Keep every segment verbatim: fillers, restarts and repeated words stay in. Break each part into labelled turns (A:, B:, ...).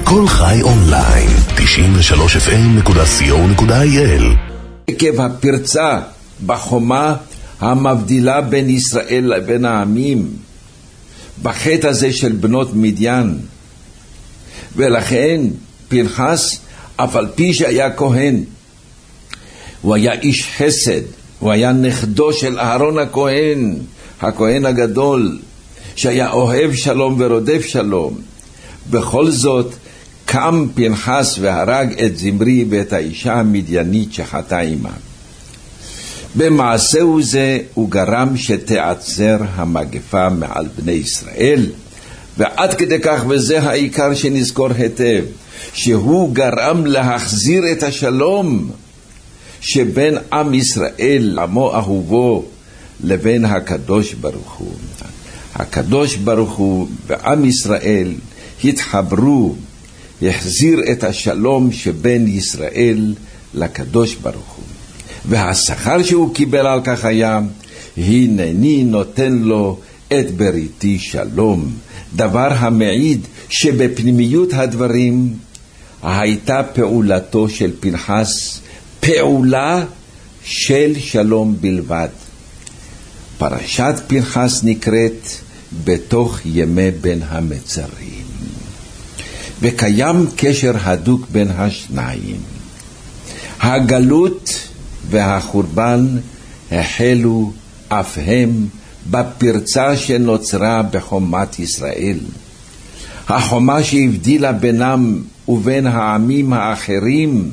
A: כל חי אונליין, תשעים ושלוש אף אם נקודה סי או נקודה איי אל.
B: עקב הפרצה בחומה המבדילה בין ישראל לבין העמים, בחטא הזה של בנות מדיין, ולכן פנחס, אף על פי שהיה כהן, הוא היה איש חסד, הוא היה נכדו של אהרון הכהן, הכהן הגדול, שהיה אוהב שלום ורודף שלום. בכל זאת קם פנחס והרג את זמרי ואת האישה המדיינית שחטאה עמה. במעשהו זה הוא גרם שתעצר המגפה מעל בני ישראל, ועד כדי כך, וזה העיקר שנזכור היטב, שהוא גרם להחזיר את השלום שבין עם ישראל, עמו אהובו, לבין הקדוש ברוך הוא. הקדוש ברוך הוא ועם ישראל התחברו, החזיר את השלום שבין ישראל לקדוש ברוך הוא. והשכר שהוא קיבל על כך היה, הנני נותן לו את בריתי שלום, דבר המעיד שבפנימיות הדברים הייתה פעולתו של פנחס פעולה של שלום בלבד. פרשת פנחס נקראת בתוך ימי בין המצרים, וקיים קשר הדוק בין השניים. הגלות והחורבן החלו אף הם בפרצה שנוצרה בחומת ישראל, החומה שהבדילה בינם ובין העמים האחרים.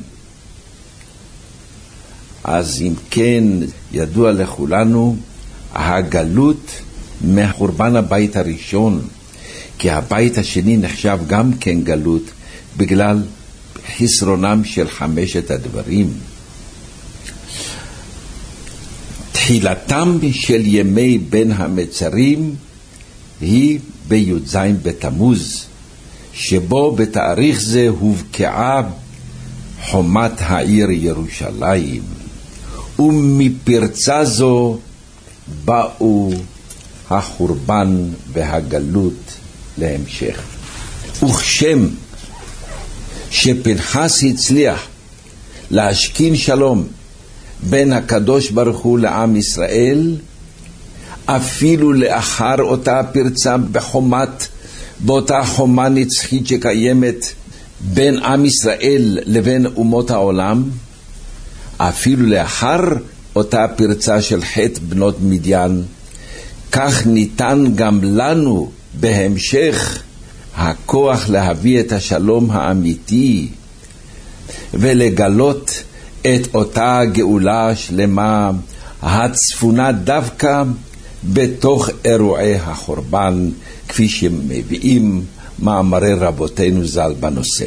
B: אז אם כן, ידוע לכולנו הגלות מחורבן הבית הראשון, כי הבית השני נחשב גם כן גלות בגלל חסרונם של חמשת הדברים. תחילתם של ימי בין המצרים היא בי"ז בתמוז, שבו בתאריך זה הובקעה חומת העיר ירושלים, ומפרצה זו באו החורבן והגלות להמשך. וכשם שפנחס הצליח להשכין שלום בין הקדוש ברוך הוא לעם ישראל, אפילו לאחר אותה פרצה בחומת, באותה חומה נצחית שקיימת בין עם ישראל לבין אומות העולם, אפילו לאחר אותה פרצה של חטא בנות מדיין, כך ניתן גם לנו בהמשך הכוח להביא את השלום האמיתי ולגלות את אותה גאולה שלמה הצפונה דווקא בתוך אירועי החורבן, כפי שמביאים מאמרי רבותינו ז"ל בנושא.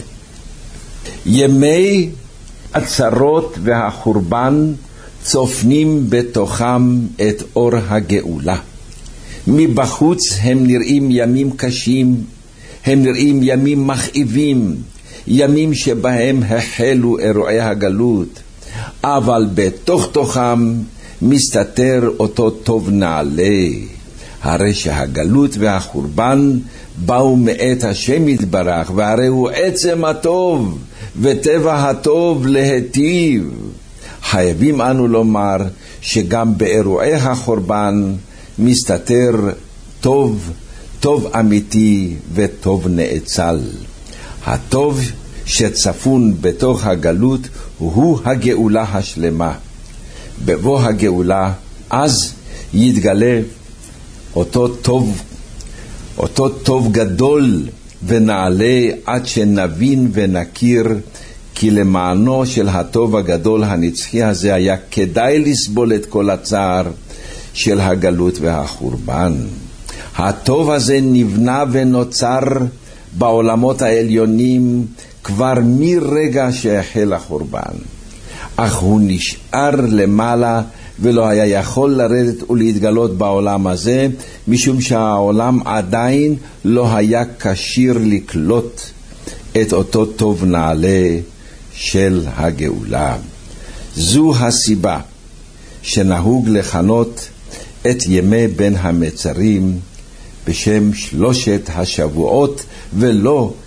B: ימי הצרות והחורבן צופנים בתוכם את אור הגאולה. מבחוץ הם נראים ימים קשים, הם נראים ימים מכאיבים, ימים שבהם החלו אירועי הגלות, אבל בתוך תוכם מסתתר אותו טוב נעלה. הרי שהגלות והחורבן באו מאת השם יתברך, והרי הוא עצם הטוב וטבע הטוב להיטיב. חייבים אנו לומר שגם באירועי החורבן מסתתר טוב, טוב אמיתי וטוב נאצל. הטוב שצפון בתוך הגלות הוא הגאולה השלמה. בבוא הגאולה אז יתגלה אותו טוב, אותו טוב גדול ונעלה, עד שנבין ונכיר כי למענו של הטוב הגדול הנצחי הזה היה כדאי לסבול את כל הצער של הגלות והחורבן. הטוב הזה נבנה ונוצר בעולמות העליונים כבר מרגע שהחל החורבן, אך הוא נשאר למעלה ולא היה יכול לרדת ולהתגלות בעולם הזה, משום שהעולם עדיין לא היה כשיר לקלוט את אותו טוב נעלה של הגאולה. זו הסיבה שנהוג לכנות את ימי בין המצרים בשם שלושת השבועות, ולא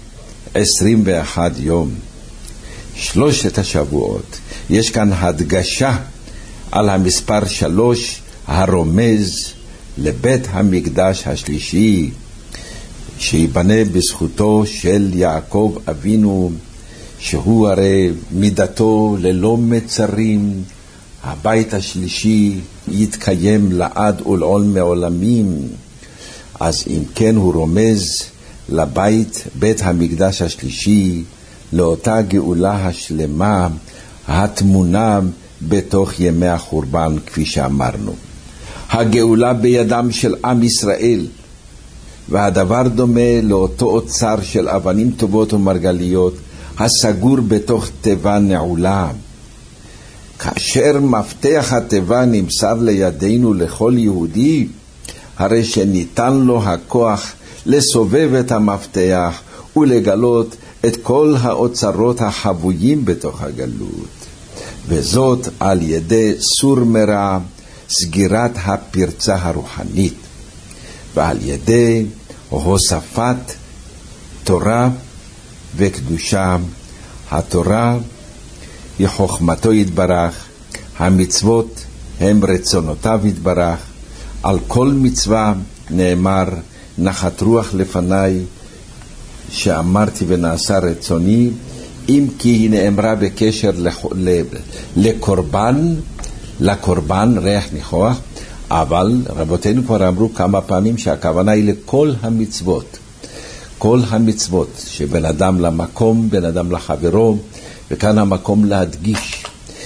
B: עשרים ואחד יום. שלושת השבועות. יש כאן הדגשה על המספר שלוש הרומז לבית המקדש השלישי, שיבנה בזכותו של יעקב אבינו, שהוא הרי מידתו ללא מצרים. הבית השלישי יתקיים לעד ולעול מעולמים. אז אם כן הוא רומז לבית, בית המקדש השלישי, לאותה גאולה השלמה התמונה בתוך ימי החורבן, כפי שאמרנו. הגאולה בידם של עם ישראל, והדבר דומה לאותו אוצר של אבנים טובות ומרגליות הסגור בתוך תיבה נעולה. כאשר מפתח התיבה נמסר לידינו לכל יהודי, הרי שניתן לו הכוח לסובב את המפתח ולגלות את כל האוצרות החבויים בתוך הגלות, וזאת על ידי סור מרע, סגירת הפרצה הרוחנית, ועל ידי הוספת תורה וקדושה. התורה היא חוכמתו יתברך, המצוות הם רצונותיו יתברך. על כל מצווה נאמר נחת רוח לפניי שאמרתי ונעשה רצוני, אם כי היא נאמרה בקשר לקורבן, לקורבן ריח ניחוח, אבל רבותינו כבר אמרו כמה פעמים שהכוונה היא לכל המצוות. כל המצוות שבין אדם למקום, בין אדם לחברו, וכאן המקום להדגיש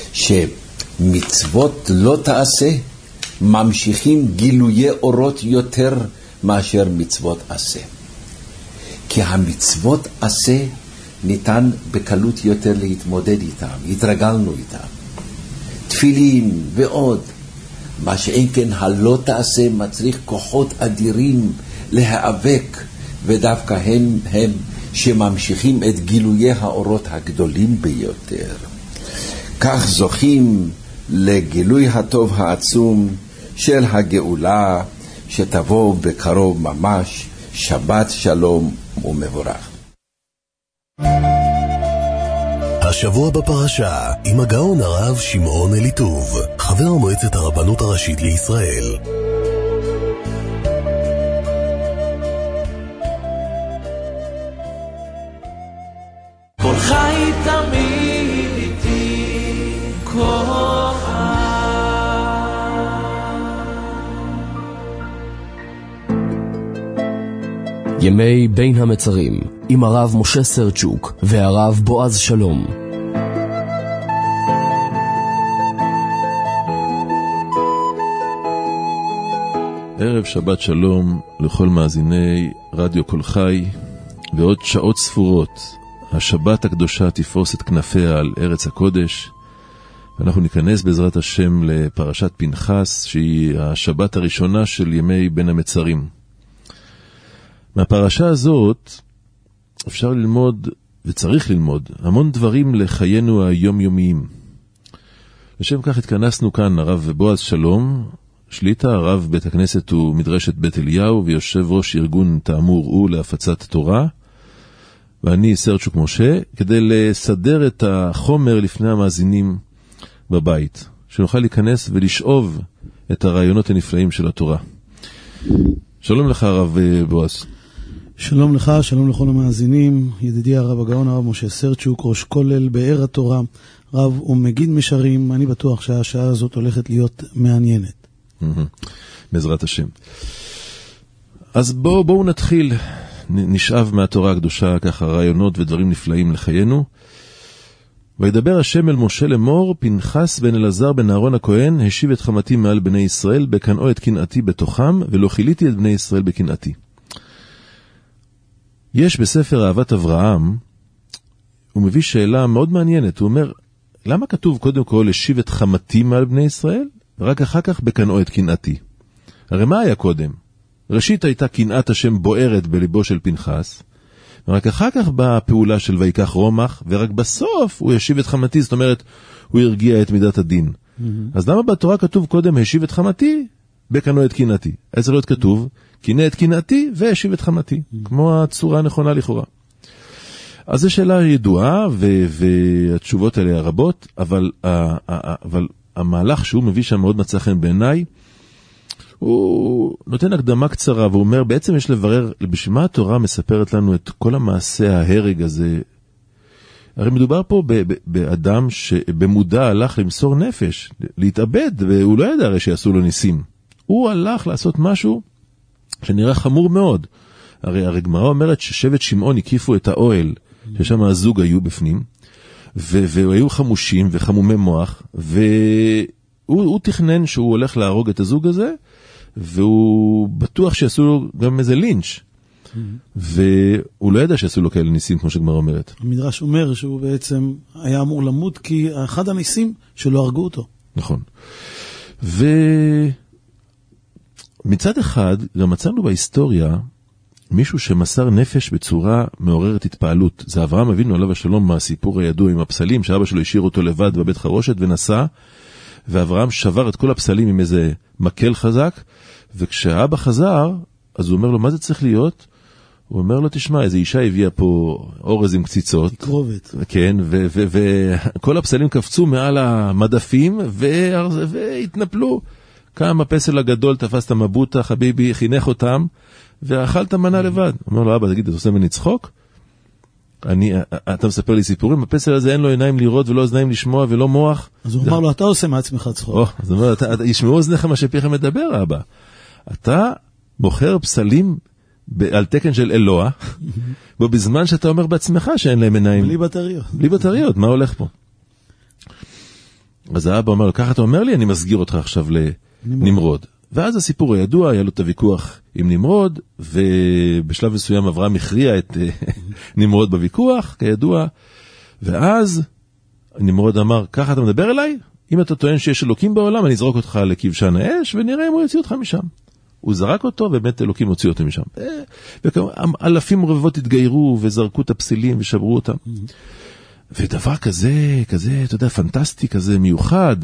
B: שמצוות לא תעשה, ממשיכים גילויי אורות יותר מאשר מצוות עשה. כי המצוות עשה ניתן בקלות יותר להתמודד איתם, התרגלנו איתם. תפילין ועוד. מה שאין כן הלא תעשה מצריך כוחות אדירים להיאבק, ודווקא הם הם שממשיכים את גילויי האורות הגדולים ביותר. כך זוכים לגילוי הטוב העצום של הגאולה שתבוא בקרוב ממש. שבת שלום ומבורך.
A: השבוע בפרשה עם הגאון הרב שמעון אליטוב, חבר מועצת הרבנות הראשית לישראל.
C: כל חי תמיד איתי כוחה.
D: ימי בין המצרים עם הרב משה סרצ'וק והרב בועז שלום.
E: ערב שבת שלום לכל מאזיני רדיו כל חי. ועוד שעות ספורות השבת הקדושה תפרוס את כנפיה על ארץ הקודש, ואנחנו ניכנס בעזרת השם לפרשת פנחס, שהיא השבת הראשונה של ימי בין המצרים. מהפרשה הזאת אפשר ללמוד וצריך ללמוד המון דברים לחיינו היומיומיים. לשם כך התכנסנו כאן הרב בועז שלום, שליטה, הרב בית הכנסת ומדרשת בית אליהו ויושב ראש ארגון תאמור הוא להפצת תורה, ואני סרצ'וק משה, כדי לסדר את החומר לפני המאזינים בבית, שנוכל להיכנס ולשאוב את הרעיונות הנפלאים של התורה. שלום לך הרב בועז.
F: שלום לך, שלום לכל המאזינים, ידידי הרב הגאון הרב משה סרצ'וק, ראש כולל באר התורה, רב ומגיד משרים. אני בטוח שהשעה הזאת הולכת להיות מעניינת.
E: בעזרת השם. אז בואו בואו נתחיל, נשאב מהתורה הקדושה ככה רעיונות ודברים נפלאים לחיינו. וידבר השם אל משה לאמור, פנחס בן אלעזר בן אהרון הכהן השיב את חמתי מעל בני ישראל, בקנאו את קנאתי בתוכם, ולא חיליתי את בני ישראל בקנאתי. יש בספר אהבת אברהם, הוא מביא שאלה מאוד מעניינת. הוא אומר, למה כתוב קודם כל השיב את חמתי מעל בני ישראל, ורק אחר כך בקנאו את קנאתי? הרי מה היה קודם? ראשית הייתה קנאת השם בוערת בליבו של פנחס, ורק אחר כך באה הפעולה של ויקח רומח, ורק בסוף הוא השיב את חמתי, זאת אומרת, הוא הרגיע את מידת הדין. Mm-hmm. אז למה בתורה כתוב קודם השיב את חמתי, בקנאו את קנאתי? אז זה לא כתוב, קנא את קנאתי והשיב את חמתי, mm-hmm. כמו הצורה הנכונה לכאורה. אז זו שאלה ידועה, ו- והתשובות האלה רבות, אבל, אבל המהלך שהוא מביא שם מאוד מצא חן בעיניי, הוא נותן הקדמה קצרה, והוא אומר, בעצם יש לברר, בשביל מה התורה מספרת לנו את כל המעשה ההרג הזה? הרי מדובר פה ב- ב- באדם שבמודע הלך למסור נפש, להתאבד, והוא לא ידע הרי שיעשו לו ניסים. הוא הלך לעשות משהו שנראה חמור מאוד. הרי הגמרא אומרת ששבט שמעון הקיפו את האוהל, ששם הזוג היו בפנים, ו- והיו חמושים וחמומי מוח, והוא תכנן שהוא הולך להרוג את הזוג הזה, והוא בטוח שיעשו לו גם איזה לינץ'. והוא לא ידע שיעשו לו כאלה ניסים, כמו שגמרא אומרת.
F: המדרש אומר שהוא בעצם היה אמור למות, כי אחד הניסים שלא הרגו אותו.
E: נכון. ומצד אחד, גם מצאנו בהיסטוריה, מישהו שמסר נפש בצורה מעוררת התפעלות. זה אברהם אבינו עליו השלום מהסיפור הידוע עם הפסלים, שאבא שלו השאיר אותו לבד בבית חרושת ונסע, ואברהם שבר את כל הפסלים עם איזה מקל חזק, וכשהאבא חזר, אז הוא אומר לו, מה זה צריך להיות? הוא אומר לו, תשמע, איזו אישה הביאה פה אורז עם קציצות.
F: תקרובת.
E: כן, וכל הפסלים קפצו מעל המדפים, והתנפלו. קם הפסל הגדול, תפס את המבוטה, חביבי, חינך אותם, ואכל את המנה לבד. הוא אומר לו, אבא, תגיד, אתה עושה ממני צחוק? אני, אתה מספר לי סיפורים, הפסל הזה אין לו עיניים לראות ולא אוזניים לשמוע ולא מוח.
F: אז הוא אמר לו, אתה עושה מעצמך צחוק.
E: או, אז הוא אומר, ישמעו אוזניך מה שפיך מדבר, אבא. אתה מוכר פסלים על תקן של אלוה, ובזמן שאתה אומר בעצמך שאין להם עיניים.
F: בלי בטריות.
E: בלי בטריות, מה הולך פה? אז האבא אומר לו, ככה אתה אומר לי, אני מסגיר אותך עכשיו לנמרוד. ואז הסיפור הידוע, היה לו את הוויכוח עם נמרוד, ובשלב מסוים אברהם הכריע את נמרוד בוויכוח, כידוע, ואז נמרוד אמר, ככה אתה מדבר אליי? אם אתה טוען שיש אלוקים בעולם, אני אזרוק אותך לכבשן האש, ונראה אם הוא יוציא אותך משם. הוא זרק אותו, ובאמת אלוקים הוציא אותו משם. אלפים רבבות התגיירו, וזרקו את הפסילים, ושברו אותם. ודבר כזה, כזה, אתה יודע, פנטסטי, כזה מיוחד,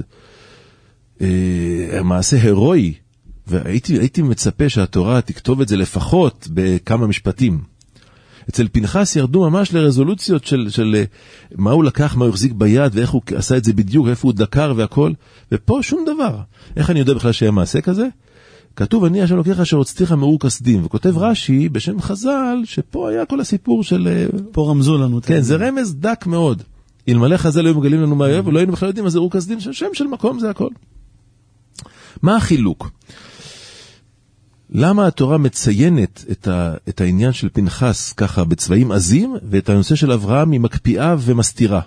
E: מעשה הרואי, והייתי הייתי מצפה שהתורה תכתוב את זה לפחות בכמה משפטים. אצל פנחס ירדו ממש לרזולוציות של, של מה הוא לקח, מה הוא החזיק ביד, ואיך הוא עשה את זה בדיוק, איפה הוא דקר והכל, ופה שום דבר. איך אני יודע בכלל שהיה מעשה כזה? כתוב, אני השם לוקח אשר הוצאתיך מאור כסדים, וכותב רש"י בשם חז"ל, שפה היה כל הסיפור של...
F: פה רמזו לנו.
E: כן, זה רמז דק מאוד. אלמלא חז"ל היו מגלים לנו מה אוהב, ולא היינו בכלל יודעים מה זה אור כסדים, שם של מקום זה הכל. מה החילוק? למה התורה מציינת את, ה, את העניין של פנחס ככה בצבעים עזים, ואת הנושא של אברהם היא מקפיאה ומסתירה?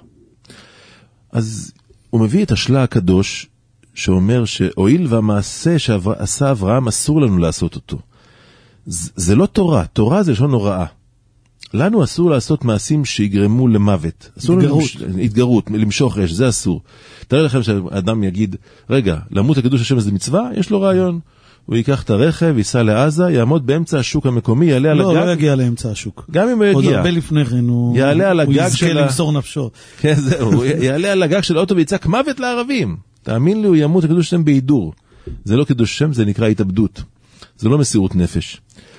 E: אז הוא מביא את השלה הקדוש, שאומר שהואיל והמעשה שעשה אברהם אסור לנו לעשות אותו. זה, זה לא תורה, תורה זה לשון הוראה. לנו אסור לעשות מעשים שיגרמו למוות.
F: התגרות.
E: התגרות, למשוך רש, זה אסור. תראה לכם שאדם יגיד, רגע, למות הקדוש השם זה מצווה, יש לו רעיון. הוא ייקח את הרכב, ייסע לעזה, יעמוד באמצע השוק המקומי, יעלה על הגג.
F: לא, לא יגיע לאמצע השוק.
E: גם אם הוא יגיע.
F: עוד הרבה לפני כן, הוא יזכה למסור נפשו.
E: כן, זהו, הוא יעלה על הגג של האוטו ויצעק מוות לערבים. תאמין לי, הוא ימות הקדוש השם בהידור. זה לא קדוש השם, זה נקרא התאבדות. זה לא מסירות נפש.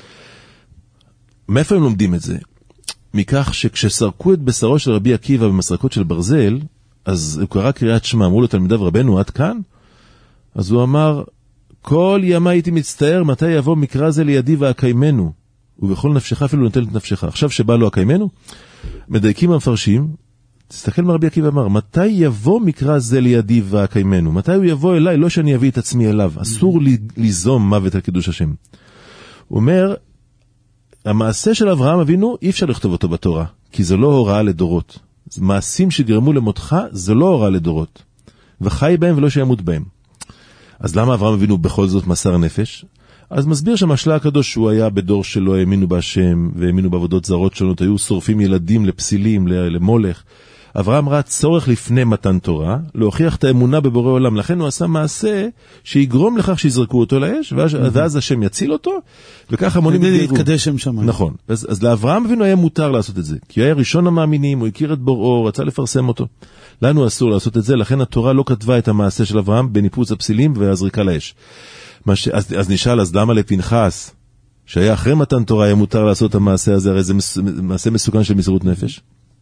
E: מאיפה הם לומדים את זה? מכך שכשסרקו את בשרו של רבי עקיבא במסרקות של ברזל, אז הוא קרא קריאת שמע, אמרו לו תלמידיו רבנו עד כאן, אז הוא אמר, כל ימה הייתי מצטער מתי יבוא מקרא זה לידי והקיימנו, ובכל נפשך אפילו נוטל את נפשך. עכשיו שבא לו הקיימנו, מדייקים המפרשים, תסתכל מה רבי עקיבא אמר, מתי יבוא מקרא זה לידי והקיימנו? מתי הוא יבוא אליי? לא שאני אביא את עצמי אליו, אסור לי ליזום מוות על קידוש השם. הוא אומר, המעשה של אברהם אבינו אי אפשר לכתוב אותו בתורה, כי זה לא הוראה לדורות. מעשים שגרמו למותך, זה לא הוראה לדורות. וחי בהם ולא שימות בהם. אז למה אברהם אבינו בכל זאת מסר נפש? אז מסביר שהמשלה הקדוש שהוא היה בדור שלא האמינו בהשם, והאמינו בעבודות זרות שונות, היו שורפים ילדים לפסילים, למולך. אברהם ראה צורך לפני מתן תורה, להוכיח את האמונה בבורא עולם. לכן הוא עשה מעשה שיגרום לכך שיזרקו אותו לאש, ואז, ואז השם יציל אותו, וכך המונים
F: כדי להתקדש שם שמיים.
E: נכון. אז, אז לאברהם אבינו היה מותר לעשות את זה, כי הוא היה ראשון המאמינים, הוא הכיר את בוראו, רצה לפרסם אותו. לנו אסור לעשות את זה, לכן התורה לא כתבה את המעשה של אברהם בניפוץ הפסילים והזריקה לאש. ש... אז, אז נשאל, אז למה לפנחס, שהיה אחרי מתן תורה, היה מותר לעשות את המעשה הזה, הרי זה מס... מעשה מסוכן של מסירות נפש?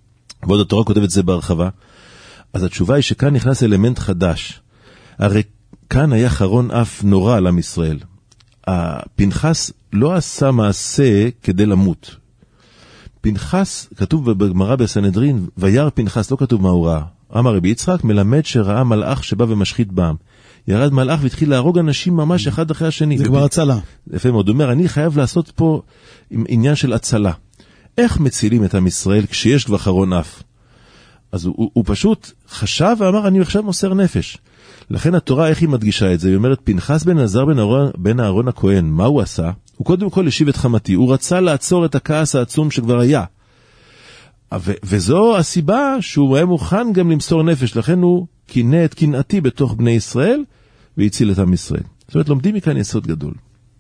E: ועוד התורה כותבת זה בהרחבה. אז התשובה היא שכאן נכנס אלמנט חדש. הרי כאן היה חרון אף נורא על עם ישראל. הפנחס לא עשה מעשה כדי למות. פנחס, כתוב בגמרא בסנהדרין, וירא פנחס, לא כתוב מה הוא ראה. אמר רבי יצחק, מלמד שראה מלאך שבא ומשחית בעם. ירד מלאך והתחיל להרוג אנשים ממש אחד אחרי השני.
F: זה כבר הצלה.
E: יפה מאוד, הוא אומר, אני חייב לעשות פה עניין של הצלה. איך מצילים את עם ישראל כשיש כבר חרון אף? אז הוא, הוא, הוא פשוט חשב ואמר, אני עכשיו מוסר נפש. לכן התורה, איך היא מדגישה את זה? היא אומרת, פנחס בן עזר בן אהרון, בן אהרון הכהן, מה הוא עשה? הוא קודם כל השיב את חמתי, הוא רצה לעצור את הכעס העצום שכבר היה. ו- וזו הסיבה שהוא היה מוכן גם למסור נפש, לכן הוא קינא את קנאתי בתוך בני ישראל, והציל את עם ישראל. זאת אומרת, לומדים מכאן יסוד גדול.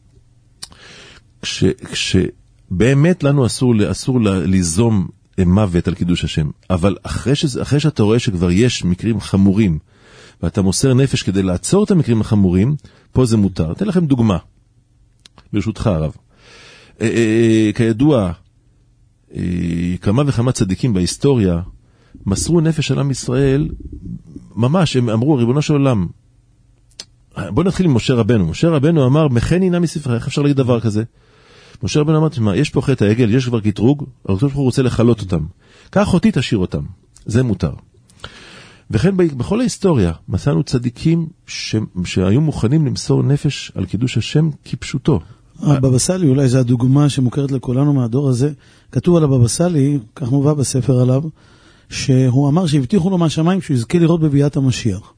E: כש, כשבאמת לנו אסור, אסור ליזום מוות על קידוש השם, אבל אחרי, שזה, אחרי שאתה רואה שכבר יש מקרים חמורים, ואתה מוסר נפש כדי לעצור את המקרים החמורים, פה זה מותר. אתן לכם דוגמה, ברשותך הרב. אה, אה, כידוע, אה, כמה וכמה צדיקים בהיסטוריה, מסרו נפש על עם ישראל, ממש, הם אמרו, ריבונו של עולם, בוא נתחיל עם משה רבנו. משה רבנו אמר, מכני נא מספרך, איך אפשר להגיד דבר כזה? משה רבנו אמר, תשמע, יש פה חטא העגל, יש כבר קטרוג, אבל הוא רוצה לחלות אותם. כך אותי תשאיר אותם. זה מותר. וכן בכל ההיסטוריה מצאנו צדיקים ש... שהיו מוכנים למסור נפש על קידוש השם כפשוטו.
G: הבבא סאלי, אולי זו הדוגמה שמוכרת לכולנו מהדור הזה. כתוב על הבבא סאלי, כך מובא בספר עליו, שהוא אמר שהבטיחו לו מהשמיים שהוא יזכה לראות בביאת המשיח.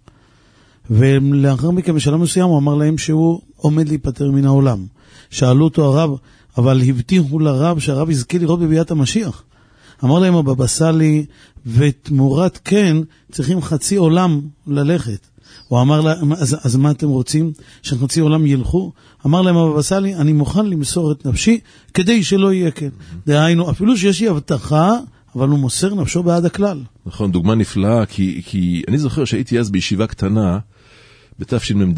G: ולאחר מכן בשלב מסוים הוא אמר להם שהוא עומד להיפטר מן העולם. שאלו אותו הרב, אבל הבטיחו לרב שהרב יזכה לראות בביאת המשיח. אמר להם הבבא סאלי, ותמורת כן צריכים חצי עולם ללכת. הוא אמר להם, אז, אז מה אתם רוצים? שחצי עולם ילכו? אמר להם הבבא סאלי, אני מוכן למסור את נפשי כדי שלא יהיה כן. דהיינו, אפילו שיש לי הבטחה, אבל הוא מוסר נפשו בעד הכלל.
E: נכון, דוגמה נפלאה, כי, כי אני זוכר שהייתי אז בישיבה קטנה, בתשמ"ד.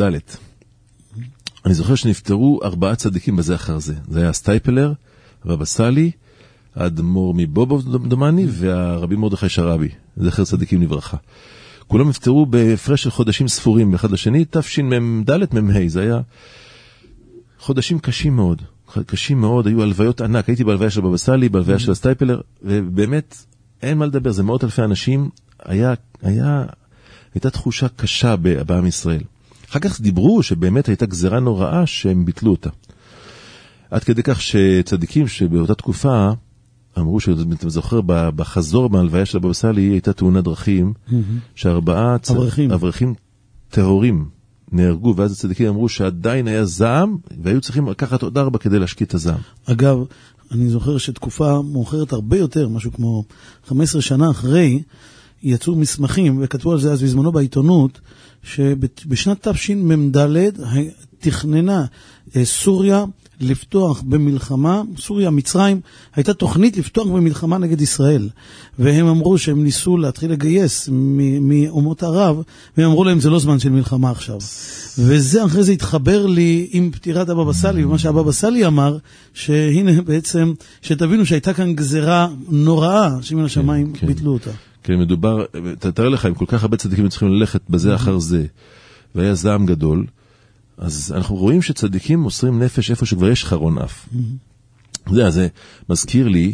E: אני זוכר שנפטרו ארבעה צדיקים בזה אחר זה. זה היה סטייפלר, הבבא סאלי, האדמו"ר מבובוב דומני, והרבי מרדכי שרעבי, זכר צדיקים לברכה. כולם נפטרו בהפרש של חודשים ספורים אחד לשני, תשמ"ד מ"ה, זה היה חודשים קשים מאוד, קשים מאוד, היו הלוויות ענק, הייתי בהלוויה של הבבא סאלי, בהלוויה של הסטייפלר, ובאמת אין מה לדבר, זה מאות אלפי אנשים, היה, היה, הייתה תחושה קשה בעם ישראל. אחר כך דיברו שבאמת הייתה גזרה נוראה שהם ביטלו אותה. עד כדי כך שצדיקים שבאותה תקופה אמרו, זוכר, בחזור מהלוויה של הבבא סאלי הייתה תאונת דרכים, שארבעה אברכים טהורים נהרגו, ואז הצדיקים אמרו שעדיין היה זעם, והיו צריכים לקחת עוד ארבע כדי להשקיט את הזעם.
F: אגב, אני זוכר שתקופה מאוחרת הרבה יותר, משהו כמו חמש עשרה שנה אחרי, יצאו מסמכים, וכתבו על זה אז בזמנו בעיתונות, שבשנת תשמ"ד תכננה סוריה לפתוח במלחמה, סוריה, מצרים, הייתה תוכנית לפתוח במלחמה נגד ישראל, והם אמרו שהם ניסו להתחיל לגייס מאומות ערב, והם אמרו להם זה לא זמן של מלחמה עכשיו. וזה אחרי זה התחבר לי עם פטירת הבבא סאלי, ומה שהבבא סאלי אמר, שהנה בעצם, שתבינו שהייתה כאן גזרה נוראה, שמן השמיים
E: כן,
F: ביטלו אותה.
E: כן, מדובר, תאר לך, אם כל כך הרבה צדיקים צריכים ללכת בזה אחר זה, והיה זעם גדול, אז אנחנו רואים שצדיקים מוסרים נפש איפה שכבר יש חרון אף. זה, זה מזכיר לי,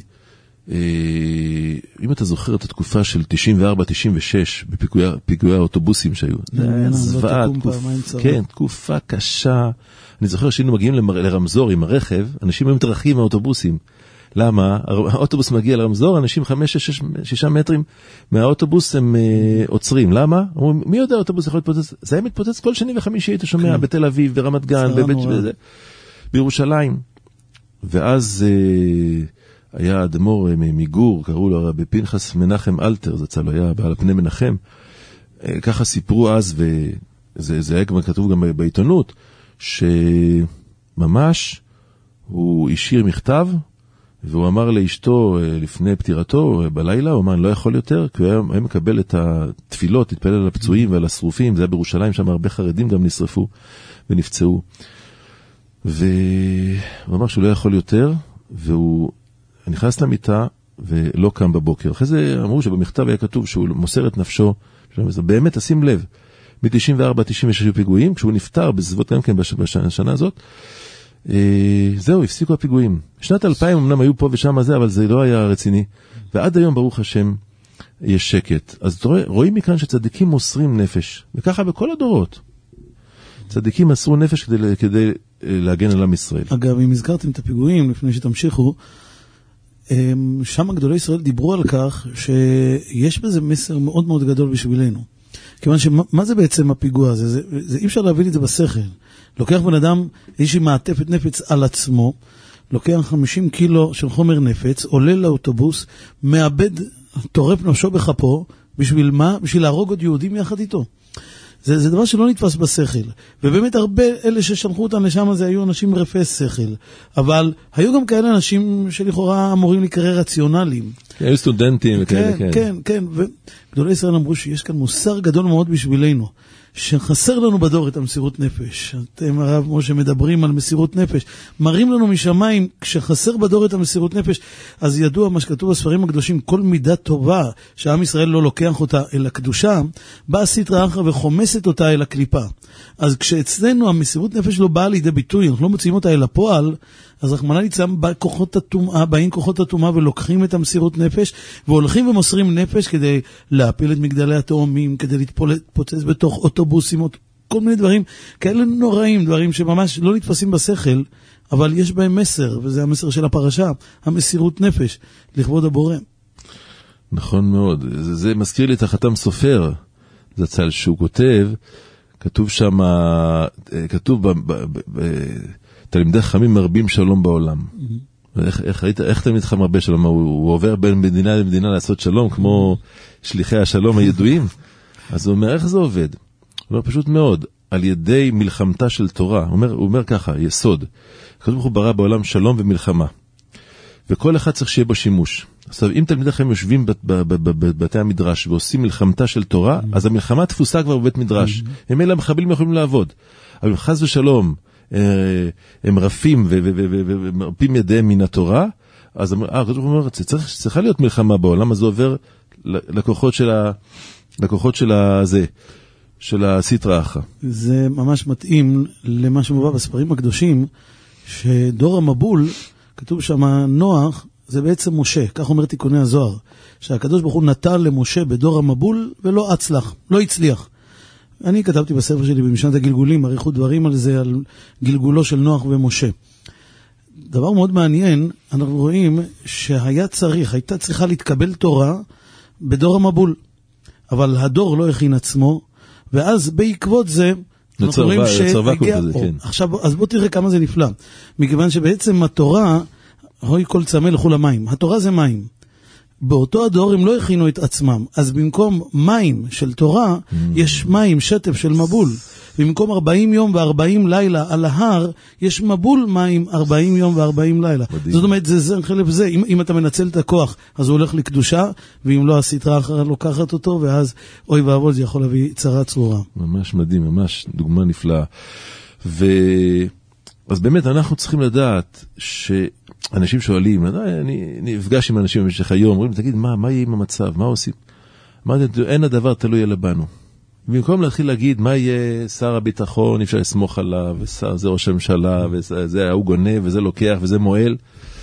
E: אם אתה זוכר את התקופה של תשעים וארבע תשעים ושש, בפיגועי האוטובוסים שהיו, זה היה זוועה, כן, תקופה קשה. אני זוכר שהיינו מגיעים לרמזור עם הרכב, אנשים היו מתרחקים מהאוטובוסים. למה? האוטובוס מגיע לרמזור, אנשים חמש, שש, שישה מטרים מהאוטובוס הם uh, עוצרים. למה? אומרים, מי יודע, האוטובוס יכול להתפוצץ? זה היה מתפוצץ כל שני וחמישי, היית שומע, כן. בתל אביב, ברמת גן, בבית, בזה, בירושלים. ואז uh, היה אדמו"ר uh, מגור, קראו לו רבי פנחס מנחם אלתר, זה צלו, היה בעל פני מנחם. Uh, ככה סיפרו אז, וזה זה היה כבר כתוב גם בעיתונות, שממש הוא השאיר מכתב, והוא אמר לאשתו לפני פטירתו בלילה, הוא אמר, אני לא יכול יותר, כי הוא היה מקבל את התפילות, התפלל על הפצועים ועל השרופים, זה היה בירושלים, שם הרבה חרדים גם נשרפו ונפצעו. והוא אמר שהוא לא יכול יותר, והוא נכנס למיטה, ולא קם בבוקר. אחרי זה אמרו שבמכתב היה כתוב שהוא מוסר את נפשו, באמת תשים לב, ב-תשעים וארבע תשעים ושש פיגועים, כשהוא נפטר בסביבות גם כן בשנה הזאת, זהו, הפסיקו הפיגועים. שנת אלפיים אמנם היו פה ושם הזה, אבל זה לא היה רציני. ועד היום, ברוך השם, יש שקט. אז רואים מכאן שצדיקים מוסרים נפש, וככה בכל הדורות. צדיקים מסרו נפש כדי, כדי להגן על עם ישראל.
F: אגב, אם הזכרתם את הפיגועים, לפני שתמשיכו, שם גדולי ישראל דיברו על כך שיש בזה מסר מאוד מאוד גדול בשבילנו. כיוון שמה זה בעצם הפיגוע הזה? זה, זה, אי אפשר להבין את זה בשכל. לוקח בן אדם איזושהי מעטפת נפץ על עצמו, לוקח חמישים קילו של חומר נפץ, עולה לאוטובוס, מאבד, טורף נפשו בכפו, בשביל מה? בשביל להרוג עוד יהודים יחד איתו. זה, זה דבר שלא נתפס בשכל. ובאמת הרבה אלה ששלחו אותם לשם הזה היו אנשים רפי שכל. אבל היו גם כאלה אנשים שלכאורה אמורים להיקרא רציונליים.
E: היו סטודנטים וכאלה,
F: כן. כן, כן, כן. וגדולי ישראל אמרו שיש כאן מוסר גדול מאוד בשבילנו. שחסר לנו בדור את המסירות נפש. אתם הרב משה מדברים על מסירות נפש. מראים לנו משמיים, כשחסר בדור את המסירות נפש, אז ידוע מה שכתוב בספרים הקדושים, כל מידה טובה שהעם ישראל לא לוקח אותה אל הקדושה, באה סטרא אחרא וחומסת אותה אל הקליפה. אז כשאצלנו המסירות נפש לא באה לידי ביטוי, אנחנו לא מוציאים אותה אל הפועל, אז רחמנא ליצלן בא כוחות הטומאה, באים כוחות הטומאה ולוקחים את המסירות נפש, והולכים ומוסרים נפש כדי להפיל את מגדלי התאומים, כדי להתפוצץ בתוך אוטובוסים, כל מיני דברים כאלה נוראים, דברים שממש לא נתפסים בשכל, אבל יש בהם מסר, וזה המסר של הפרשה, המסירות נפש, לכבוד הבורא.
E: נכון מאוד, זה, זה מזכיר לי את החתם סופר, זה צל שהוא כותב, כתוב שם, כתוב ב... ב, ב, ב תלמידי חכמים מרבים שלום בעולם. איך, איך, איך, איך תלמיד חכם מרבה שלום? הוא, הוא עובר בין מדינה למדינה לעשות שלום, כמו שליחי השלום הידועים. אז הוא אומר, איך זה עובד? הוא אומר, פשוט מאוד, על ידי מלחמתה של תורה. הוא אומר, הוא אומר ככה, יסוד. כתוב הוא ברא בעולם שלום ומלחמה. וכל אחד צריך שיהיה בו שימוש. עכשיו, אם תלמידי חכמים יושבים בבתי המדרש ועושים מלחמתה של תורה, אז המלחמה תפוסה כבר בבית מדרש. הם אלה המחבלים יכולים לעבוד. אבל חס ושלום, הם רפים ומרפים ידיהם מן התורה, אז הקדוש ברוך הוא אומר, צריכה להיות מלחמה בעולם, אז זה עובר לכוחות של ה... לכוחות של הזה, של הסטרא אחרא.
F: זה ממש מתאים למה שמובא בספרים הקדושים, שדור המבול, כתוב שם נוח, זה בעצם משה, כך אומר תיקוני הזוהר, שהקדוש ברוך הוא נטל למשה בדור המבול ולא הצלח, לא הצליח. אני כתבתי בספר שלי במשנת הגלגולים, עריכות דברים על זה, על גלגולו של נוח ומשה. דבר מאוד מעניין, אנחנו רואים שהיה צריך, הייתה צריכה להתקבל תורה בדור המבול, אבל הדור לא הכין עצמו, ואז בעקבות זה, אנחנו רואים שהגיע, עכשיו, אז בוא תראה כמה זה נפלא, מכיוון שבעצם התורה, הוי כל צמא לכו למים, התורה זה מים, באותו הדור הם לא הכינו את עצמם, אז במקום מים של תורה, mm. יש מים, שטף של מבול, במקום ארבעים יום ו-ארבעים לילה על ההר, יש מבול מים ארבעים יום ו-ארבעים לילה. מדהים. זאת אומרת, זה זה חלק זה, אם, אם אתה מנצל את הכוח, אז הוא הולך לקדושה, ואם לא, הסטרא אחרא לוקחת אותו, ואז אוי ואבוי, זה יכול להביא צרה צרורה. ממש
E: מדהים, ממש דוגמה נפלאה. ו... אז באמת אנחנו צריכים לדעת שאנשים שואלים, אני נפגש עם אנשים במשך היום, אומרים, תגיד, מה, מה יהיה עם המצב? מה עושים? מה, אין הדבר תלוי אלא בנו. במקום להתחיל להגיד, מה יהיה שר הביטחון, אפשר לסמוך עליו, ושר זה ראש הממשלה, וזה הוא גונב, וזה לוקח, וזה מועל.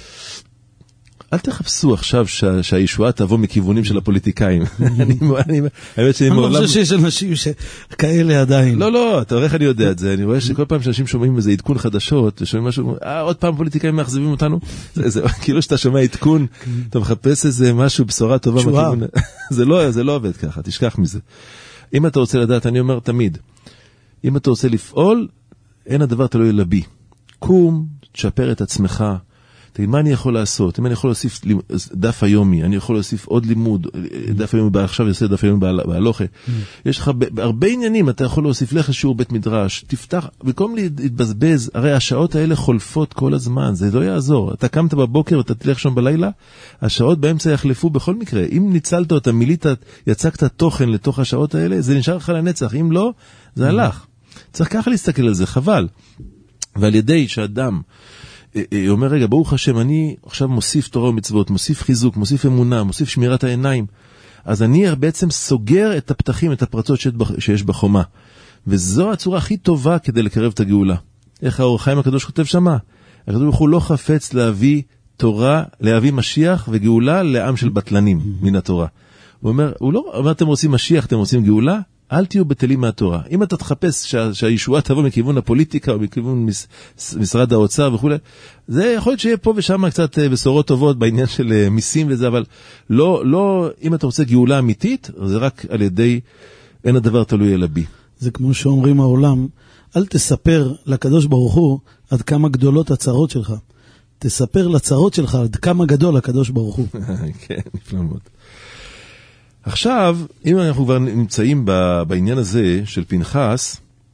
E: אל תחפשו עכשיו שהישועה תבוא מכיוונים של הפוליטיקאים. אני
F: לא חושב שיש אנשים שכאלה עדיין.
E: לא, לא, אתה רואה איך אני יודע את זה. אני רואה שכל פעם שאנשים שומעים איזה עדכון חדשות, ושומעים משהו, אה, עוד פעם פוליטיקאים מאכזבים אותנו. כאילו שאתה שומע עדכון, אתה מחפש איזה משהו, בשורה טובה מכיוון. זה לא עובד ככה, תשכח מזה. אם אתה רוצה לדעת, אני אומר תמיד, אם אתה רוצה לפעול, אין הדבר תלוי לבי. קום, תשפר את עצמך, תגיד, מה אני יכול לעשות? אם אני יכול להוסיף דף היומי, אני יכול להוסיף עוד לימוד, דף היומי, עכשיו יעשה דף היומי בהלוכה. יש לך הרבה עניינים, אתה יכול להוסיף לך שיעור בית מדרש, תפתח, במקום להתבזבז, הרי השעות האלה חולפות כל הזמן, זה לא יעזור. אתה קמת בבוקר ואתה תלך שם בלילה, השעות באמצע יחלפו בכל מקרה. אם ניצלת אותה, מילית, יצקת תוכן לתוך השעות האלה, זה נשאר לך לנצח. אם לא, זה הלך. צריך ככה להסתכל על זה, חבל. ועל ידי שאדם הוא אומר, רגע, ברוך השם, אני עכשיו מוסיף תורה ומצוות, מוסיף חיזוק, מוסיף אמונה, מוסיף שמירת העיניים. אז אני בעצם סוגר את הפתחים, את הפרצות שיש בחומה. וזו הצורה הכי טובה כדי לקרב את הגאולה. איך האור החיים הקדוש כותב שמה? הקדוש ברוך הוא לא חפץ להביא תורה, להביא משיח וגאולה לעם של בטלנים מן התורה. הוא אומר, הוא לא אומר, אתם רוצים משיח, אתם רוצים גאולה, אל תהיו בטלים מהתורה. אם אתה תחפש שה, שהישועה תבוא מכיוון הפוליטיקה או מכיוון מש, משרד האוצר וכו', זה יכול להיות שיהיה פה ושם קצת בשורות טובות בעניין של מיסים וזה, אבל לא, לא, אם אתה רוצה גאולה אמיתית, זה רק על ידי, אין הדבר תלוי אלא בי.
F: זה כמו שאומרים העולם, אל תספר לקדוש ברוך הוא עד כמה גדולות הצרות שלך. תספר לצרות שלך עד כמה גדול הקדוש ברוך הוא.
E: כן, נפלא מאוד. עכשיו, אם אנחנו כבר נמצאים בעניין הזה של פנחס,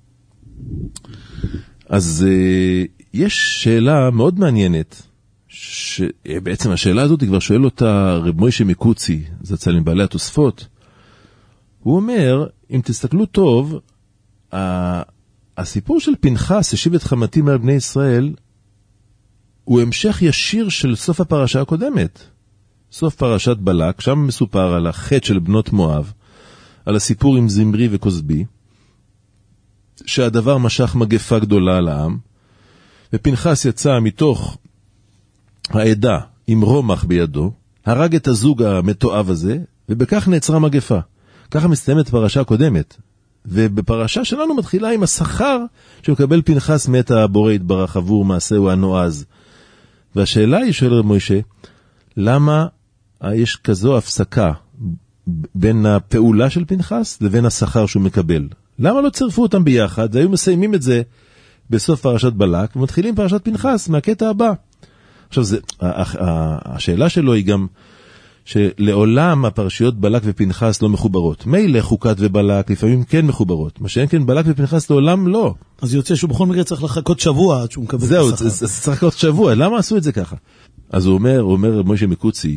E: אז uh, יש שאלה מאוד מעניינת, שבעצם השאלה הזאת היא כבר שואל אותה רב מוישה מקוצי, זצ"ל מבעלי התוספות. הוא אומר, אם תסתכלו טוב, הסיפור של פנחס, השיב את חמתי מעל בני ישראל, הוא המשך ישיר של סוף הפרשה הקודמת. סוף פרשת בלק, שם מסופר על החטא של בנות מואב, על הסיפור עם זמרי וכוסבי, שהדבר משך מגפה גדולה על העם, ופנחס יצא מתוך העדה עם רומח בידו, הרג את הזוג המתועב הזה, ובכך נעצרה מגפה. ככה מסתיימת פרשה הקודמת. ובפרשה שלנו מתחילה עם השכר שמקבל פנחס מאת הבורא יתברך עבור מעשהו הנועז. והשאלה היא, שואל רב מוישה, למה יש כזו הפסקה בין הפעולה של פנחס לבין השכר שהוא מקבל? למה לא צרפו אותם ביחד? והיו מסיימים את זה בסוף פרשת בלק, ומתחילים פרשת פנחס מהקטע הבא. עכשיו, זה, השאלה שלו היא גם שלעולם הפרשיות בלק ופנחס לא מחוברות. מילא חוקת ובלק לפעמים כן מחוברות, מה שאין כן בלק ופנחס לעולם לא.
F: אז יוצא שהוא בכל מקרה צריך לחכות שבוע עד שהוא מקבל
E: זהו,
F: את השכר.
E: זהו, צריך לחכות שבוע, למה עשו את זה ככה? אז הוא אומר, הוא אומר מוישה מקוצי,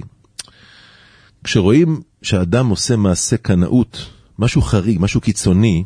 E: כשרואים שהאדם עושה מעשה קנאות, משהו חריג, משהו קיצוני,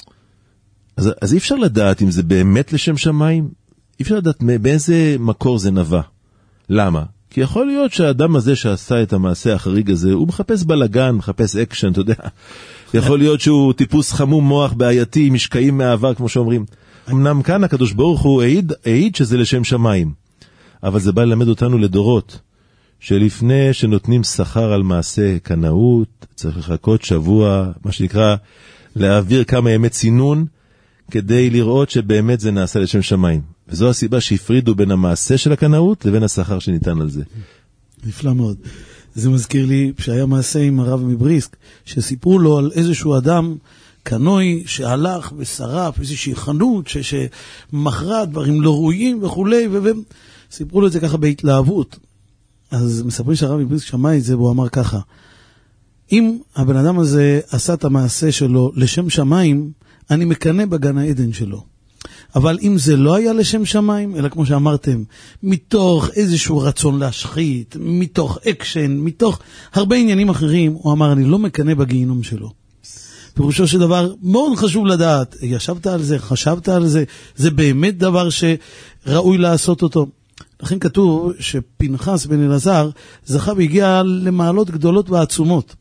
E: אז, אז אי אפשר לדעת אם זה באמת לשם שמיים, אי אפשר לדעת באיזה מקור זה נבע. למה? כי יכול להיות שהאדם הזה שעשה את המעשה החריג הזה, הוא מחפש בלגן, מחפש אקשן, אתה יודע. יכול להיות שהוא טיפוס חמום מוח בעייתי, משקעים מהעבר, כמו שאומרים. אמנם כאן הקדוש ברוך הוא העיד, העיד שזה לשם שמיים. אבל זה בא ללמד אותנו לדורות, שלפני שנותנים שכר על מעשה קנאות, צריך לחכות שבוע, מה שנקרא, להעביר כמה ימי צינון, כדי לראות שבאמת זה נעשה לשם שמיים. וזו הסיבה שהפרידו בין המעשה של הקנאות לבין השכר שניתן על זה.
F: נפלא מאוד. זה מזכיר לי שהיה מעשה עם הרב מבריסק, שסיפרו לו על איזשהו אדם קנוי שהלך ושרף איזושהי חנות שמכרה דברים לא ראויים וכולי, וסיפרו לו את זה ככה בהתלהבות. אז מספרים שהרב מבריסק שמע את זה, והוא אמר ככה, אם הבן אדם הזה עשה את המעשה שלו לשם שמיים, אני מקנה בגן העדן שלו. אבל אם זה לא היה לשם שמיים, אלא כמו שאמרתם, מתוך איזשהו רצון להשחית, מתוך אקשן, מתוך הרבה עניינים אחרים, הוא אמר, אני לא מקנה בגיהינום שלו. פירושו של דבר, מאוד חשוב לדעת, ישבת על זה, חשבת על זה, זה באמת דבר שראוי לעשות אותו. לכן כתוב שפנחס בן אלעזר זכה והגיע למעלות גדולות ועצומות.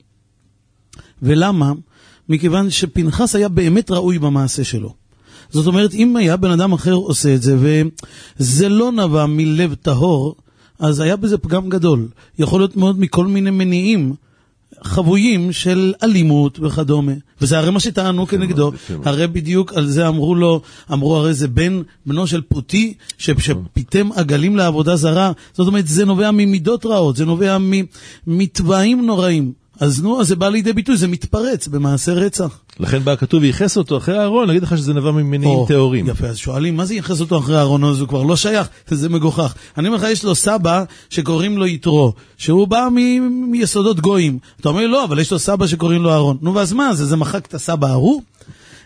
F: ולמה? מכיוון שפנחס היה באמת ראוי במעשה שלו. זאת אומרת, אם היה בן אדם אחר עושה את זה, וזה לא נבע מלב טהור, אז היה בזה פגם גדול. יכול להיות מאוד מכל מיני מניעים חבויים של אלימות וכדומה. וזה הרי מה שטענו כנגדו. הרי בדיוק על זה אמרו לו, אמרו הרי זה בן, בנו של פוטי, שפיתם עגלים לעבודה זרה. זאת אומרת, זה נובע ממידות רעות, זה נובע מטבעים נוראים. אז נו, אז זה בא לידי ביטוי, זה מתפרץ במעשה רצח.
E: לכן בא כתוב, ייחס אותו אחרי הארון, נגיד לך שזה נבע ממניעים תיאורים.
F: יפה, אז שואלים, מה זה ייחס אותו אחרי הארון? אז הוא כבר לא שייך, זה מגוחך. אני אומר לך, יש לו סבא שקוראים לו יתרו, שהוא בא מ- מיסודות גויים. אתה אומר, לא, אבל יש לו סבא שקוראים לו אהרון. נו, ואז מה? זה, זה מחק את הסבא ההוא?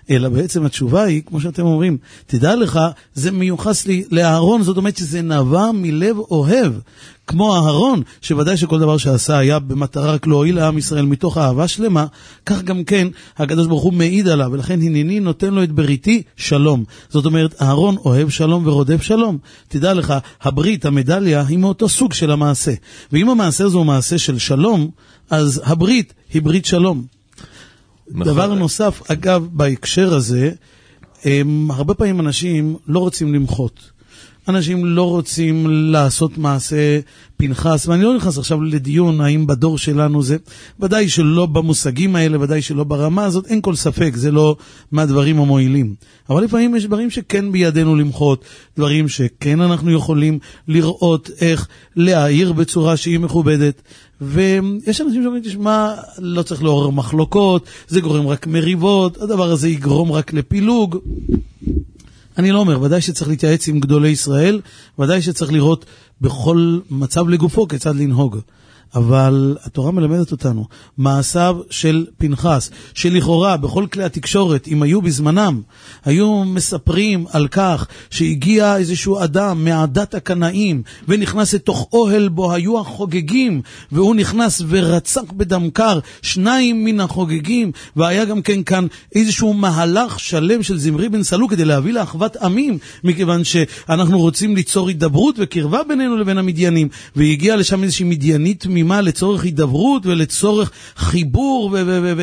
F: אלא בעצם התשובה היא, כמו שאתם אומרים, תדע לך, זה מיוחס לי לאהרון, זאת אומרת שזה נבע מלב אוהב, כמו אהרון, שוודאי שכל דבר שעשה היה במטרה רק להועיל לעם ישראל מתוך אהבה שלמה, כך גם כן הקדוש ברוך הוא מעיד עליו, ולכן הנני נותן לו את בריתי שלום. זאת אומרת, אהרון אוהב שלום ורודף שלום. תדע לך, הברית, המדליה, היא מאותו סוג של המעשה. ואם המעשה הזה הוא מעשה של שלום, אז הברית היא ברית שלום. נכון. דבר נוסף, אגב, בהקשר הזה, הם, הרבה פעמים אנשים לא רוצים למחות. אנשים לא רוצים לעשות מעשה פנחס, ואני לא נכנס עכשיו לדיון האם בדור שלנו זה, ודאי שלא במושגים האלה, ודאי שלא ברמה הזאת, אין כל ספק, זה לא מהדברים המועילים. אבל לפעמים יש דברים שכן בידינו למחות, דברים שכן אנחנו יכולים לראות איך להעיר בצורה שהיא מכובדת, ויש אנשים שאומרים, תשמע, לא צריך לעורר מחלוקות, זה גורם רק מריבות, הדבר הזה יגרום רק לפילוג. אני לא אומר, ודאי שצריך להתייעץ עם גדולי ישראל, ודאי שצריך לראות בכל מצב לגופו כיצד לנהוג. אבל התורה מלמדת אותנו, מעשיו של פנחס, שלכאורה בכל כלי התקשורת, אם היו בזמנם, היו מספרים על כך שהגיע איזשהו אדם מעדת הקנאים, ונכנס לתוך אוהל בו היו החוגגים, והוא נכנס ורצח בדם קר שניים מן החוגגים, והיה גם כן כאן איזשהו מהלך שלם של זמרי בן סלו, כדי להביא לאחוות עמים, מכיוון שאנחנו רוצים ליצור הידברות וקרבה בינינו לבין המדיינים, והגיע לשם איזושהי מדיינית תמימה, לצורך הידברות ולצורך חיבור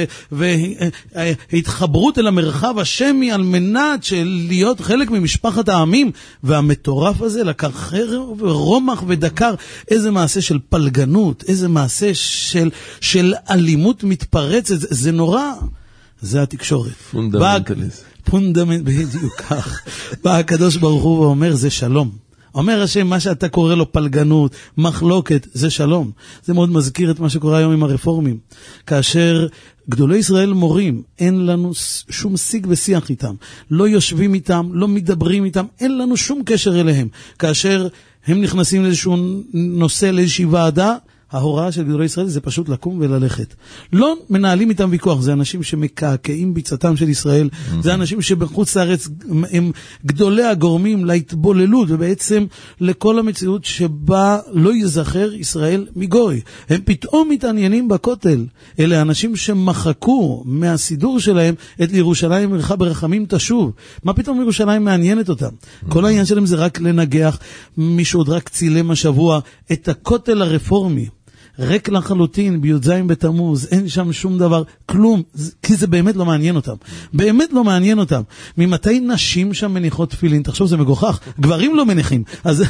F: והתחברות אל המרחב השמי על מנת להיות חלק ממשפחת העמים, והמטורף הזה לקח חרב ורומח ודקר. איזה מעשה של פלגנות, איזה מעשה של, של אלימות מתפרצת, זה, זה נורא. זה התקשורת.
E: פונדמנטליזם.
F: פונדמנט, בדיוק כך. בא הקדוש ברוך הוא ואומר, זה שלום. אומר השם, מה שאתה קורא לו פלגנות, מחלוקת, זה שלום. זה מאוד מזכיר את מה שקורה היום עם הרפורמים. כאשר גדולי ישראל מורים, אין לנו שום שיג ושיח איתם. לא יושבים איתם, לא מדברים איתם, אין לנו שום קשר אליהם. כאשר הם נכנסים לאיזשהו נושא, לאיזושהי ועדה, ההוראה של גדולי ישראל זה פשוט לקום וללכת. לא מנהלים איתם ויכוח, זה אנשים שמקעקעים ביצתם של ישראל, זה אנשים שבחוץ לארץ הם גדולי הגורמים להתבוללות, ובעצם לכל המציאות שבה לא יזכר ישראל מגוי. הם פתאום מתעניינים בכותל. אלה אנשים שמחקו מהסידור שלהם את ירושלים מלכה ברחמים תשוב. מה פתאום ירושלים מעניינת אותם? כל העניין שלהם זה רק לנגח. מישהו עוד רק צילם השבוע את הכותל הרפורמי. רק לחלוטין, בי"ז בתמוז, אין שם שום דבר, כלום, כי זה באמת לא מעניין אותם. באמת לא מעניין אותם. ממתי נשים שם מניחות תפילין? תחשוב, זה מגוחך. גברים לא מניחים. אז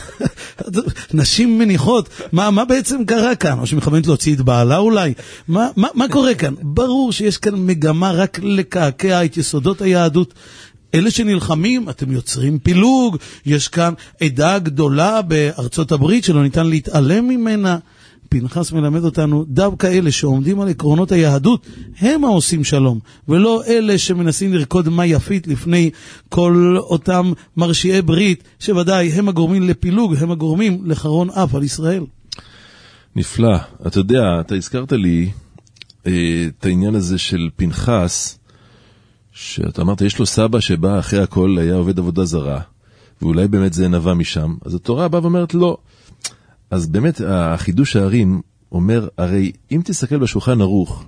F: נשים מניחות. מה, מה בעצם קרה כאן? או שמכוונת להוציא את בעלה אולי? מה, מה, מה קורה כאן? ברור שיש כאן מגמה רק לקעקע את יסודות היהדות. אלה שנלחמים, אתם יוצרים פילוג. יש כאן עדה גדולה בארצות הברית שלא ניתן להתעלם ממנה. פנחס מלמד אותנו, דווקא אלה שעומדים על עקרונות היהדות, הם העושים שלום, ולא אלה שמנסים לרקוד מה יפית לפני כל אותם מרשיעי ברית, שוודאי הם הגורמים לפילוג, הם הגורמים לחרון אף על ישראל.
E: נפלא. אתה יודע, אתה הזכרת לי אה, את העניין הזה של פנחס, שאתה אמרת, יש לו סבא שבא אחרי הכל היה עובד עבודה זרה, ואולי באמת זה נבע משם. אז התורה באה ואומרת לא. אז באמת החידוש הערים אומר, הרי אם תסתכל בשולחן ערוך,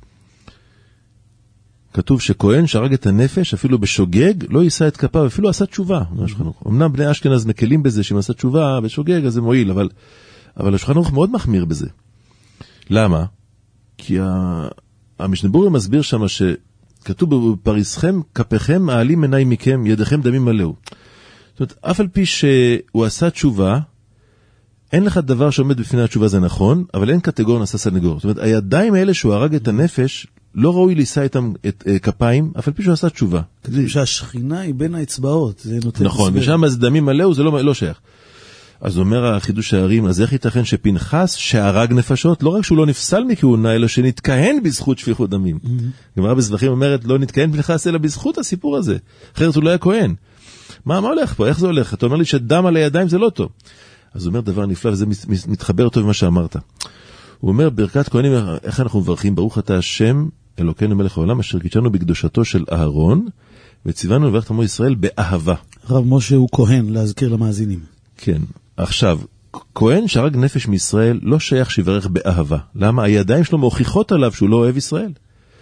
E: כתוב שכהן שהרג את הנפש, אפילו בשוגג, לא יישא את כפיו, אפילו עשה תשובה. אמנם בני אשכנז מקלים בזה, שאם עשה תשובה בשוגג, אז זה מועיל, אבל, אבל השולחן ערוך מאוד מחמיר בזה. למה? כי המשנה ברורה מסביר שם שכתוב בפריסכם, כפיכם מעלים עיניים מכם, ידיכם דמים מלאו. זאת אומרת, אף על פי שהוא עשה תשובה, אין לך דבר שעומד בפני התשובה, זה נכון, אבל אין קטגור נעשה סנגור. זאת אומרת, הידיים האלה שהוא הרג את הנפש, לא ראוי לישא איתם את uh, כפיים, אף על פי שהוא עשה תשובה.
F: כתוב שהשכינה היא בין האצבעות, זה נותן...
E: נכון, ושם אז דמים מלאו, זה לא, לא שייך. אז אומר החידוש הערים, אז איך ייתכן שפנחס שהרג נפשות, לא רק שהוא לא נפסל מכהונה, אלא שנתכהן בזכות שפיכות דמים. גמרא בזבחים אומרת, לא נתכהן פנחס אלא בזכות הסיפור הזה. אחרת הוא לא היה כהן. מה, מה הולך פה? איך זה הולך? אתה אומר לי שדם על הידיים זה לא טוב. אז הוא אומר דבר נפלא, וזה מתחבר טוב במה שאמרת. הוא אומר, ברכת כהנים, איך אנחנו מברכים? ברוך אתה השם, אלוקינו מלך העולם, אשר קידשנו בקדושתו של אהרון, וציוונו לברך את עמו ישראל באהבה.
F: הרב משה הוא כהן, להזכיר למאזינים.
E: כן, עכשיו, כהן שהרג נפש מישראל לא שייך שיברך באהבה. למה? הידיים שלו מוכיחות עליו שהוא לא אוהב ישראל.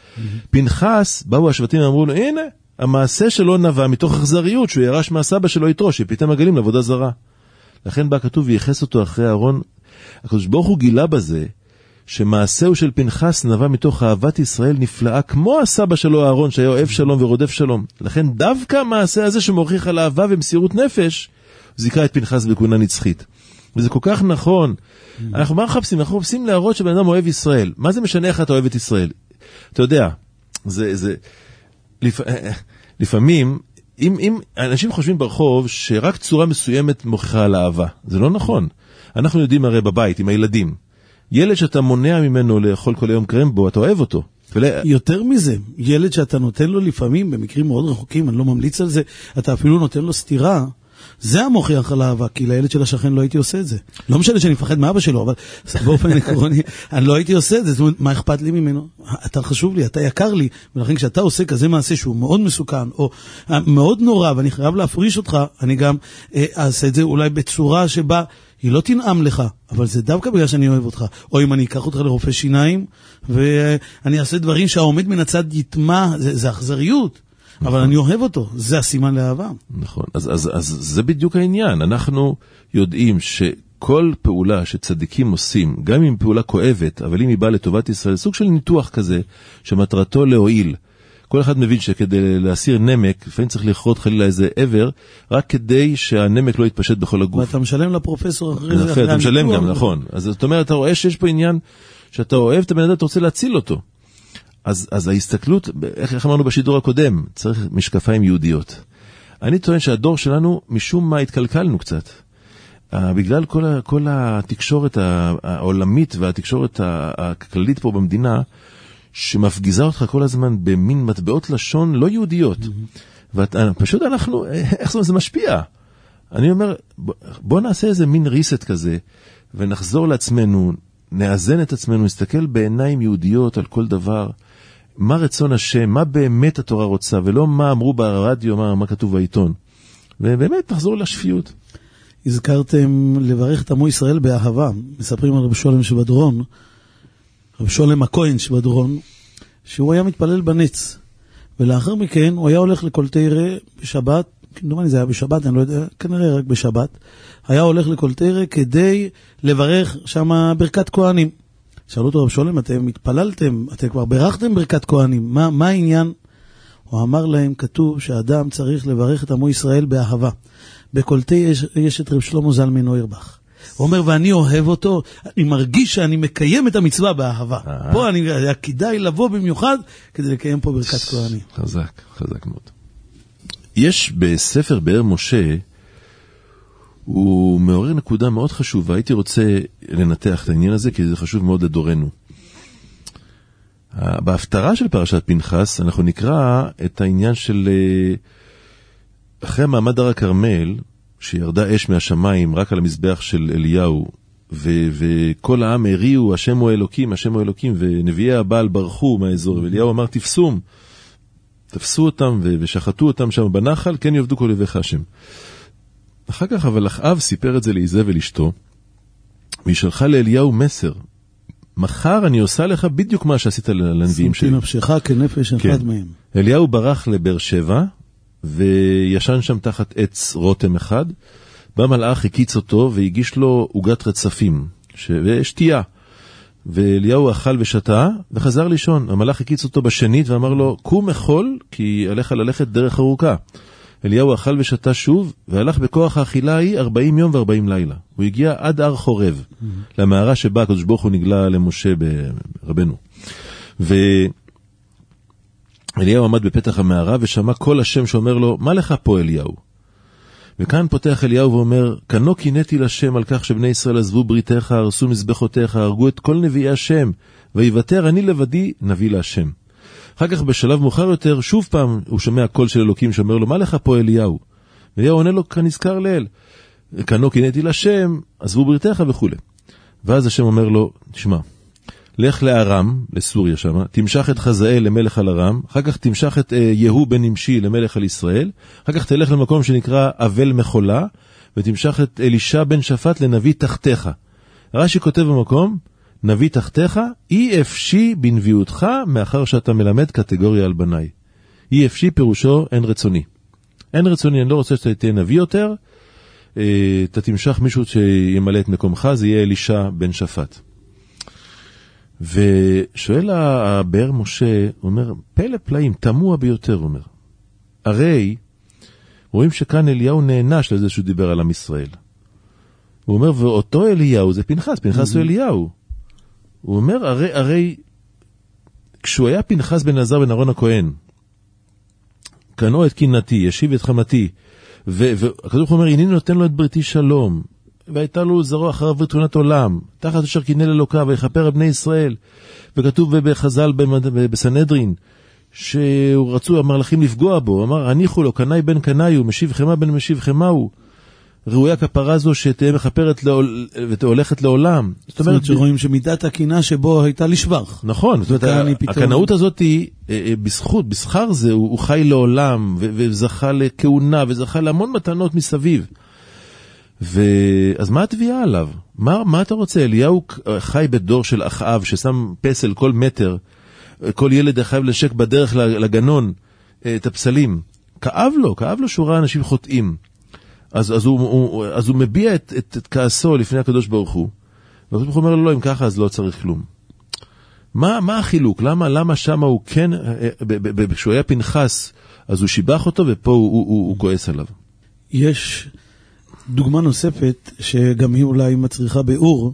E: פנחס, באו השבטים ואמרו לו, הנה, המעשה שלו נבע מתוך אכזריות, שהוא ירש מהסבא שלו יתרו, שפיתם הגלים לעבודה זרה. לכן בא כתוב וייחס אותו אחרי אהרון. הקדוש ברוך הוא גילה בזה, שמעשהו של פנחס נבע מתוך אהבת ישראל נפלאה, כמו הסבא שלו אהרון, שהיה אוהב שלום ורודף שלום. לכן דווקא המעשה הזה שמוכיח על אהבה ומסירות נפש, זיכה את פנחס בכהונה נצחית. וזה כל כך נכון. אנחנו מה מחפשים? אנחנו מחפשים להראות שבן אדם אוהב ישראל. מה זה משנה איך אתה אוהב את ישראל? אתה יודע, זה, זה, לפ... לפעמים, אם, אם אנשים חושבים ברחוב שרק צורה מסוימת מוכיחה על אהבה, זה לא נכון. אנחנו יודעים הרי בבית, עם הילדים, ילד שאתה מונע ממנו לאכול כל היום קרמבו, אתה אוהב אותו. ולה... יותר מזה, ילד שאתה נותן לו לפעמים, במקרים מאוד רחוקים, אני לא ממליץ על זה, אתה אפילו נותן לו סתירה, זה המוכיח על אהבה, כי לילד של השכן לא הייתי עושה את זה. לא משנה שאני מפחד מאבא שלו, אבל באופן עקרוני, אני לא הייתי עושה את זה. זאת אומרת, מה אכפת לי ממנו? אתה חשוב לי, אתה יקר לי, ולכן כשאתה עושה כזה מעשה שהוא מאוד מסוכן, או מאוד נורא, ואני חייב להפריש אותך, אני גם אה, אעשה את זה אולי בצורה שבה היא לא תנעם לך, אבל זה דווקא בגלל שאני אוהב אותך. או אם אני אקח אותך לרופא שיניים, ואני אעשה דברים שהעומד מן הצד יתמה, זה, זה אכזריות. נכון. אבל אני אוהב אותו, זה הסימן לאהבה. נכון, אז, אז, אז זה בדיוק העניין. אנחנו יודעים שכל פעולה שצדיקים עושים, גם אם פעולה כואבת, אבל אם היא באה לטובת ישראל, סוג של ניתוח כזה, שמטרתו להועיל. כל אחד מבין שכדי להסיר נמק, לפעמים צריך לכרות חלילה איזה עבר, רק כדי שהנמק לא יתפשט בכל הגוף.
F: ואתה משלם לפרופסור אחרי זה.
E: אתה משלם גם, נכון. אז זאת אומרת, אתה רואה שיש פה עניין, שאתה אוהב את הבן אדם, אתה רוצה להציל אותו. אז, אז ההסתכלות, איך אמרנו בשידור הקודם, צריך משקפיים יהודיות. אני טוען שהדור שלנו, משום מה התקלקלנו קצת. בגלל כל, כל התקשורת העולמית והתקשורת הכללית פה במדינה, שמפגיזה אותך כל הזמן במין מטבעות לשון לא יהודיות. ופשוט אנחנו, איך זה משפיע? אני אומר, בוא נעשה איזה מין ריסט כזה, ונחזור לעצמנו, נאזן את עצמנו, נסתכל בעיניים יהודיות על כל דבר, מה רצון השם, מה באמת התורה רוצה, ולא מה אמרו ברדיו, מה, מה כתוב בעיתון. ובאמת נחזור לשפיות.
F: הזכרתם לברך את עמו ישראל באהבה. מספרים על רב שולם שבדרון, רב שולם הכהן שבדרון, שהוא היה מתפלל בנץ. ולאחר מכן הוא היה הולך לכל תירא בשבת, כמדומני זה היה בשבת, אני לא יודע, כנראה רק בשבת, היה הולך לכל תירא כדי לברך שם ברכת כהנים. שאלו אותו רב שולם, אתם התפללתם, אתם כבר ברכתם ברכת כהנים, מה, מה העניין? הוא אמר להם, כתוב שהאדם צריך לברך את עמו ישראל באהבה. בכל תירא יש, יש את רב שלמה זלמן אוירבך. הוא אומר, ואני אוהב אותו, אני מרגיש שאני מקיים את המצווה באהבה. פה אני, היה כדאי לבוא במיוחד כדי לקיים פה ברכת כהנים.
E: חזק, חזק מאוד. יש בספר באר משה, הוא מעורר נקודה מאוד חשובה, הייתי רוצה לנתח את העניין הזה, כי זה חשוב מאוד לדורנו. בהפטרה של פרשת פנחס, אנחנו נקרא את העניין של, אחרי מעמד הר הכרמל, שירדה אש מהשמיים רק על המזבח של אליהו, ו- וכל העם הריעו, השם הוא אלוקים, השם הוא אלוקים, ונביאי הבעל ברחו מהאזור, ואליהו אמר, תפסום, תפסו אותם ו- ושחטו אותם שם בנחל, כן יעבדו כל אויביך השם. אחר כך אבל אחאב סיפר את זה לאיזבל אשתו, והיא שלחה לאליהו מסר, מחר אני עושה לך בדיוק מה שעשית לנביאים שלי.
F: שמתי נפשך כנפש אחד כן. מהם.
E: אליהו ברח לבאר שבע, וישן שם תחת עץ רותם אחד, בא מלאך, הקיץ אותו, והגיש לו עוגת רצפים, ש... ושתייה. ואליהו אכל ושתה, וחזר לישון. המלאך הקיץ אותו בשנית, ואמר לו, קום אכול, כי עליך ללכת דרך ארוכה. אליהו אכל ושתה שוב, והלך בכוח האכילה ההיא ארבעים יום וארבעים לילה. הוא הגיע עד הר חורב, mm-hmm. למערה שבה הקדוש ברוך הוא נגלה למשה ברבנו. ואליהו עמד בפתח המערה, ושמע כל השם שאומר לו, מה לך פה אליהו? וכאן פותח אליהו ואומר, כנו קינאתי לשם על כך שבני ישראל עזבו בריתך, הרסו מזבחותיך, הרגו את כל נביאי השם, ויוותר אני לבדי נביא להשם. אחר כך בשלב מאוחר יותר, שוב פעם הוא שומע קול של אלוקים שאומר לו, מה לך פה אליהו? ואליהו עונה לו, כנזכר לאל. כנו קינאתי לשם, עזבו בריתך וכו'. ואז השם אומר לו, תשמע, לך לארם, לסוריה שם, תמשך את חזאל למלך על ארם, אחר כך תמשך את יהוא בן נמשי למלך על ישראל, אחר כך תלך למקום שנקרא אבל מחולה, ותמשך את אלישע בן שפט לנביא תחתיך. רש"י כותב במקום, נביא תחתיך, אי אפשי בנביאותך, מאחר שאתה מלמד קטגוריה על בניי. אי אפשי פירושו אין רצוני. אין רצוני, אני לא רוצה שאתה תהיה נביא יותר, אתה תמשך מישהו שימלא את מקומך, זה יהיה אלישע בן שפט. ושואל הבאר משה, אומר, פלא פלאים, תמוה ביותר, אומר. הרי, רואים שכאן אליהו נענש לזה שהוא דיבר על עם ישראל. הוא אומר, ואותו אליהו זה פנחס, פנחס הוא אליהו. הוא אומר, הרי, הרי, כשהוא היה פנחס בן עזר בן אהרון הכהן, קנו את קנאתי, ישיב את חמתי, והקדוש אומר, הנה נותן לו את בריתי שלום, והייתה לו זרוע אחריו ותרונת עולם, תחת אשר קינא אלוקיו, ויכפר על בני ישראל. וכתוב בחז"ל בסנהדרין, שהוא רצו המלאכים לפגוע בו, אמר, הניחו לו, קנאי בן קנאי הוא, משיב חמה בן משיב חמה הוא. ראויה כפרה זו שתהיה מכפרת ותהולכת לעולם.
F: זאת אומרת שרואים שמידת הקנאה שבו הייתה לשבח.
E: נכון, זאת אומרת, הקנאות הזאת היא בזכות, בשכר זה, הוא חי לעולם, וזכה לכהונה, וזכה להמון מתנות מסביב. אז מה התביעה עליו? מה, מה אתה רוצה? אליהו חי בדור של אחאב, ששם פסל כל מטר, כל ילד חייב לשק בדרך לגנון את הפסלים. כאב לו, כאב לו שהוא ראה אנשים חוטאים. אז, אז, הוא, הוא, אז הוא מביע את, את, את כעסו לפני הקדוש ברוך הוא, והקדוש ברוך הוא אומר לו, לא, אם ככה אז לא צריך כלום. מה, מה החילוק? למה, למה שמה הוא כן, כשהוא היה פנחס, אז הוא שיבח אותו, ופה הוא, הוא, הוא, הוא כועס עליו.
F: יש דוגמה נוספת, שגם היא אולי מצריכה באור,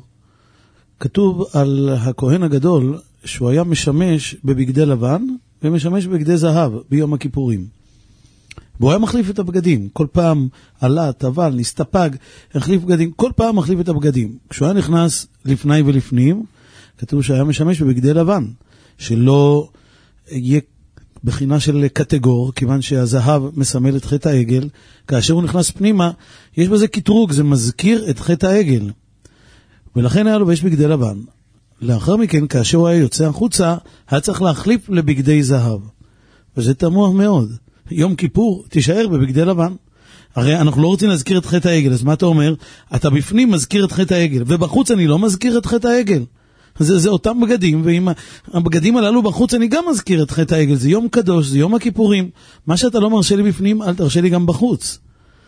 F: כתוב על הכהן הגדול, שהוא היה משמש בבגדי לבן, ומשמש בבגדי זהב ביום הכיפורים. והוא היה מחליף את הבגדים, כל פעם עלה, טבל, נסתפג, החליף בגדים, כל פעם מחליף את הבגדים. כשהוא היה נכנס לפני ולפנים, כתוב שהיה משמש בבגדי לבן, שלא יהיה בחינה של קטגור, כיוון שהזהב מסמל את חטא העגל, כאשר הוא נכנס פנימה, יש בזה קטרוג, זה מזכיר את חטא העגל. ולכן היה לו ויש בגדי לבן. לאחר מכן, כאשר הוא היה יוצא החוצה, היה צריך להחליף לבגדי זהב. וזה תמוה מאוד. יום כיפור תישאר בבגדי לבן. הרי אנחנו לא רוצים להזכיר את חטא העגל, אז מה אתה אומר? אתה בפנים מזכיר את חטא העגל, ובחוץ אני לא מזכיר את חטא העגל. זה, זה אותם בגדים, ועם הבגדים הללו בחוץ אני גם מזכיר את חטא העגל. זה יום קדוש, זה יום הכיפורים. מה שאתה לא מרשה לי בפנים, אל תרשה לי גם בחוץ.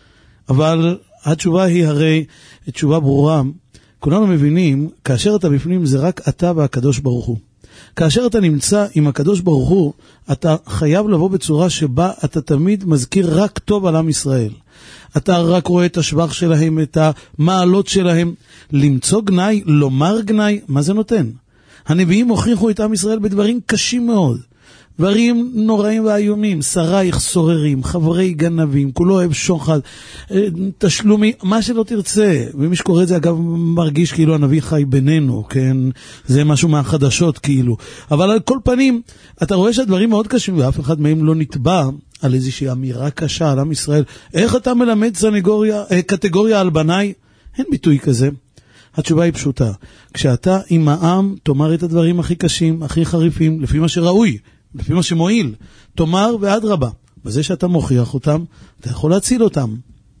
F: אבל התשובה היא הרי תשובה ברורה. כולנו מבינים, כאשר אתה בפנים זה רק אתה והקדוש ברוך הוא. כאשר אתה נמצא עם הקדוש ברוך הוא, אתה חייב לבוא בצורה שבה אתה תמיד מזכיר רק טוב על עם ישראל. אתה רק רואה את השבח שלהם, את המעלות שלהם. למצוא גנאי, לומר גנאי, מה זה נותן? הנביאים הוכיחו את עם ישראל בדברים קשים מאוד. דברים נוראים ואיומים, שרייך סוררים, חברי גנבים, כולו אוהב שוחד, תשלומי, מה שלא תרצה. ומי שקורא את זה אגב מרגיש כאילו הנביא חי בינינו, כן? זה משהו מהחדשות כאילו. אבל על כל פנים, אתה רואה שהדברים מאוד קשים ואף אחד מהם לא נתבע על איזושהי אמירה קשה על עם ישראל. איך אתה מלמד סנגוריה, קטגוריה על בניי? אין ביטוי כזה. התשובה היא פשוטה. כשאתה עם העם תאמר את הדברים הכי קשים, הכי חריפים, לפי מה שראוי, לפי מה שמועיל, תאמר ועד רבה. בזה שאתה מוכיח אותם, אתה יכול להציל אותם.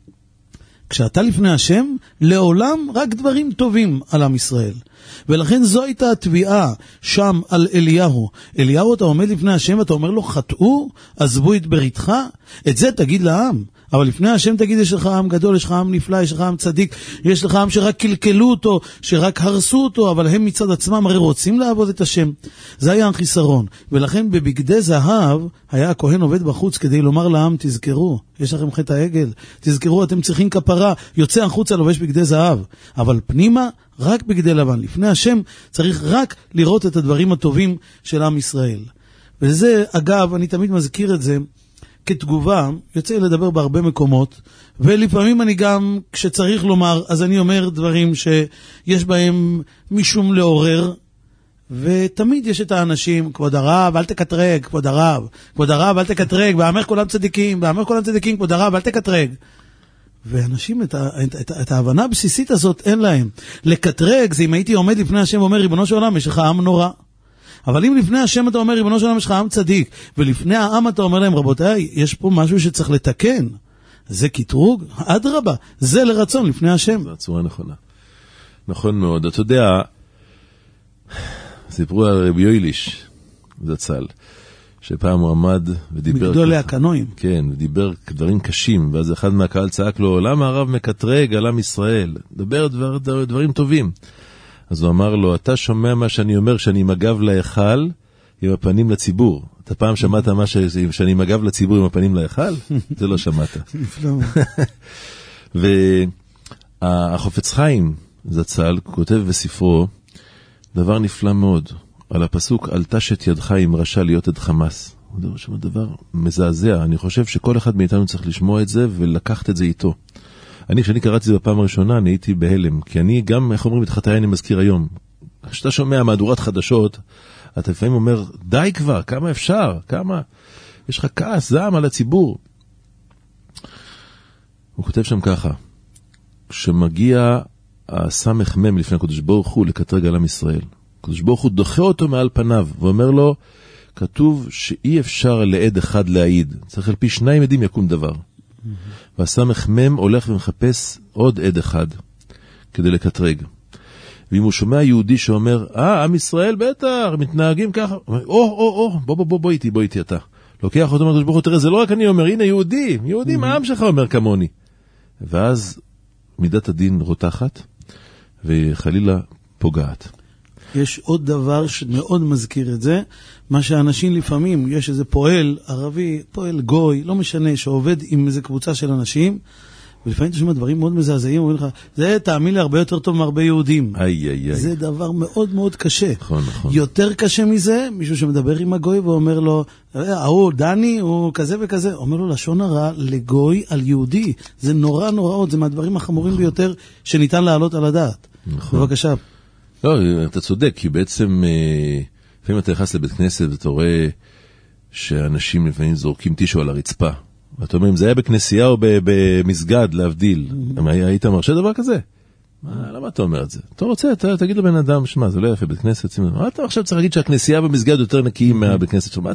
F: כשאתה לפני השם, לעולם רק דברים טובים על עם ישראל. ולכן זו הייתה התביעה שם על אליהו. אליהו, אתה עומד לפני השם, אתה אומר לו, חטאו, עזבו את בריתך, את זה תגיד לעם. אבל לפני השם תגיד, יש לך עם גדול, יש לך עם נפלא, יש לך עם צדיק, יש לך עם שרק קלקלו אותו, שרק הרסו אותו, אבל הם מצד עצמם הרי רוצים לעבוד את השם. זה היה החיסרון. ולכן בבגדי זהב היה הכהן עובד בחוץ כדי לומר לעם, תזכרו, יש לכם חטא העגל, תזכרו, אתם צריכים כפרה, יוצא החוצה לובש בגדי זהב. אבל פנימה, רק בגדי לבן. לפני השם צריך רק לראות את הדברים הטובים של עם ישראל. וזה, אגב, אני תמיד מזכיר את זה, כתגובה, יוצא לדבר בהרבה מקומות, ולפעמים אני גם, כשצריך לומר, אז אני אומר דברים שיש בהם משום לעורר, ותמיד יש את האנשים, כבוד הרב, אל תקטרג, כבוד הרב, כבוד הרב, אל תקטרג, ואמר כולם צדיקים, ואמר כולם צדיקים, כבוד הרב, אל תקטרג. ואנשים את, ה, את, את, את ההבנה הבסיסית הזאת אין להם. לקטרג זה אם הייתי עומד לפני השם ואומר, ריבונו של עולם, יש לך עם נורא. אבל אם לפני השם אתה אומר, ריבונו של עולם, יש לך עם צדיק, ולפני העם אתה אומר להם, רבותיי, יש פה משהו שצריך לתקן. זה קטרוג? אדרבה, זה לרצון לפני השם.
E: זו הצורה נכונה. נכון מאוד. אתה יודע, סיפרו על רבי יויליש, זצ"ל, שפעם הוא עמד ודיבר...
F: מגדולי הקנועים.
E: כן, ודיבר דברים קשים, ואז אחד מהקהל צעק לו, למה הרב מקטרג על עם ישראל? דבר דבר, דבר, דברים טובים. אז הוא אמר לו, אתה שומע מה שאני אומר, שאני עם הגב להיכל, עם הפנים לציבור. אתה פעם שמעת מה ש... שאני עם הגב לציבור, עם הפנים להיכל? זה לא שמעת. והחופץ חיים, זצ"ל, כותב בספרו, דבר נפלא מאוד, על הפסוק, אל תשת ידך עם רשע להיות עד חמאס. זה דבר מזעזע. אני חושב שכל אחד מאיתנו צריך לשמוע את זה ולקחת את זה איתו. אני, כשאני קראתי את זה בפעם הראשונה, אני הייתי בהלם, כי אני גם, איך אומרים, את חטאי אני מזכיר היום. כשאתה שומע מהדורת חדשות, אתה לפעמים אומר, די כבר, כמה אפשר, כמה, יש לך כעס, זעם על הציבור. הוא כותב שם ככה, כשמגיע הסמך מם לפני הקדוש ברוך הוא לקטרג על עם ישראל, הקדוש ברוך הוא דוחה אותו מעל פניו, ואומר לו, כתוב שאי אפשר לעד אחד להעיד, צריך על פי שניים עדים יקום דבר. והסמך מם הולך ומחפש עוד עד אחד, כדי לקטרג. ואם הוא שומע יהודי שאומר, אה, עם ישראל בטח, מתנהגים ככה, או, או, או, בוא, בוא, בוא, בוא איתי, בוא איתי אתה. לוקח אותו מהקדוש ברוך הוא, תראה, זה לא רק אני אומר, הנה יהודי, יהודי, מה העם שלך אומר כמוני? ואז מידת הדין רותחת, וחלילה פוגעת.
F: יש עוד דבר שמאוד מזכיר את זה, מה שאנשים לפעמים, יש איזה פועל ערבי, פועל גוי, לא משנה, שעובד עם איזה קבוצה של אנשים, ולפעמים אתה שומע דברים מאוד מזעזעים, אומרים לך, זה תאמין לי הרבה יותר טוב מהרבה יהודים.
E: איי, איי, איי.
F: זה דבר מאוד מאוד קשה.
E: נכון, נכון.
F: יותר קשה מזה, מישהו שמדבר עם הגוי ואומר לו, הוא דני, הוא כזה וכזה, אומר לו לשון הרע לפגוע על יהודי. זה נורא נורא עוד, זה מהדברים החמורים נכון. ביותר שניתן להעלות על הדעת. נכון. בבקשה.
E: לא, אתה צודק, כי בעצם, לפעמים אתה נכנס לבית כנסת ואתה רואה שאנשים לפעמים זורקים טישו על הרצפה. ואתה אומר, אם זה היה בכנסייה או במסגד להבדיל, היית מרשה דבר כזה? למה אתה אומר את זה? אתה רוצה, תגיד לבן אדם, שמה, זה לא יפה בית כנסת, מה אתה עכשיו צריך להגיד שהכנסייה במסגד יותר נקיים מהבית כנסת שלו?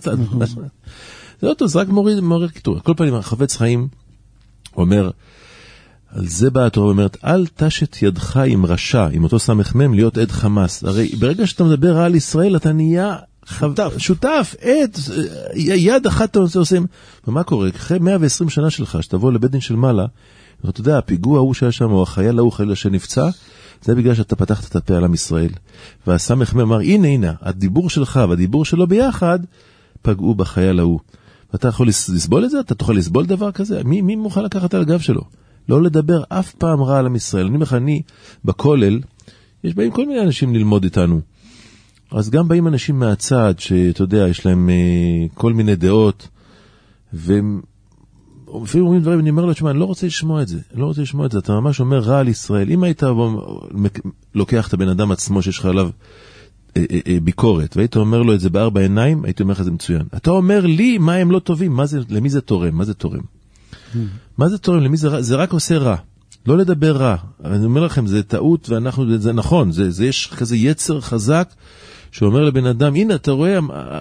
E: זה לא טוב, זה רק מעורר קיטור. כל פעם, החפץ חיים אומר, על זה באה התורה אומרת, אל תשת ידך עם רשע, עם אותו סמך מם, להיות עד חמאס. הרי ברגע שאתה מדבר על ישראל, אתה נהיה שותף, שותף, עד, יד אחת אתה עושה. ומה קורה? אחרי מאה ועשרים שנה שלך, שתבוא לבית דין של מעלה, אתה יודע, הפיגוע ההוא שהיה שם, או החייל ההוא חייל שנפצע, זה בגלל שאתה פתחת את הפה על עם ישראל. והסמך מם אמר, הנה, הנה, הדיבור שלך והדיבור שלו ביחד, פגעו בחייל ההוא. ואתה יכול לסבול את זה? אתה תוכל לסבול דבר כזה? מי, מי מוכן לקחת על הגב שלו? לא לדבר אף פעם רע על עם ישראל. אני אומר, אני בכולל, יש באים כל מיני אנשים ללמוד איתנו. אז גם באים אנשים מהצד, שאתה יודע, יש להם uh, כל מיני דעות, והם לפעמים אומרים דברים, אני אומר לו, שמה, אני לא רוצה לשמוע את זה, אני לא רוצה לשמוע את זה, אתה ממש אומר רע על ישראל. אם היית לוקח את הבן אדם עצמו שיש לך עליו אה, אה, אה, ביקורת, והיית אומר לו את זה בארבע עיניים, הייתי אומר לך זה מצוין. אתה אומר לי מה הם לא טובים, מה זה, למי זה תורם, מה זה תורם? מה זה תורם? למי זה, זה רק עושה רע. לא לדבר רע. אני אומר לכם, זה טעות, ואנחנו, זה נכון, זה, זה יש כזה יצר חזק, שאומר לבן אדם, הנה, אתה רואה,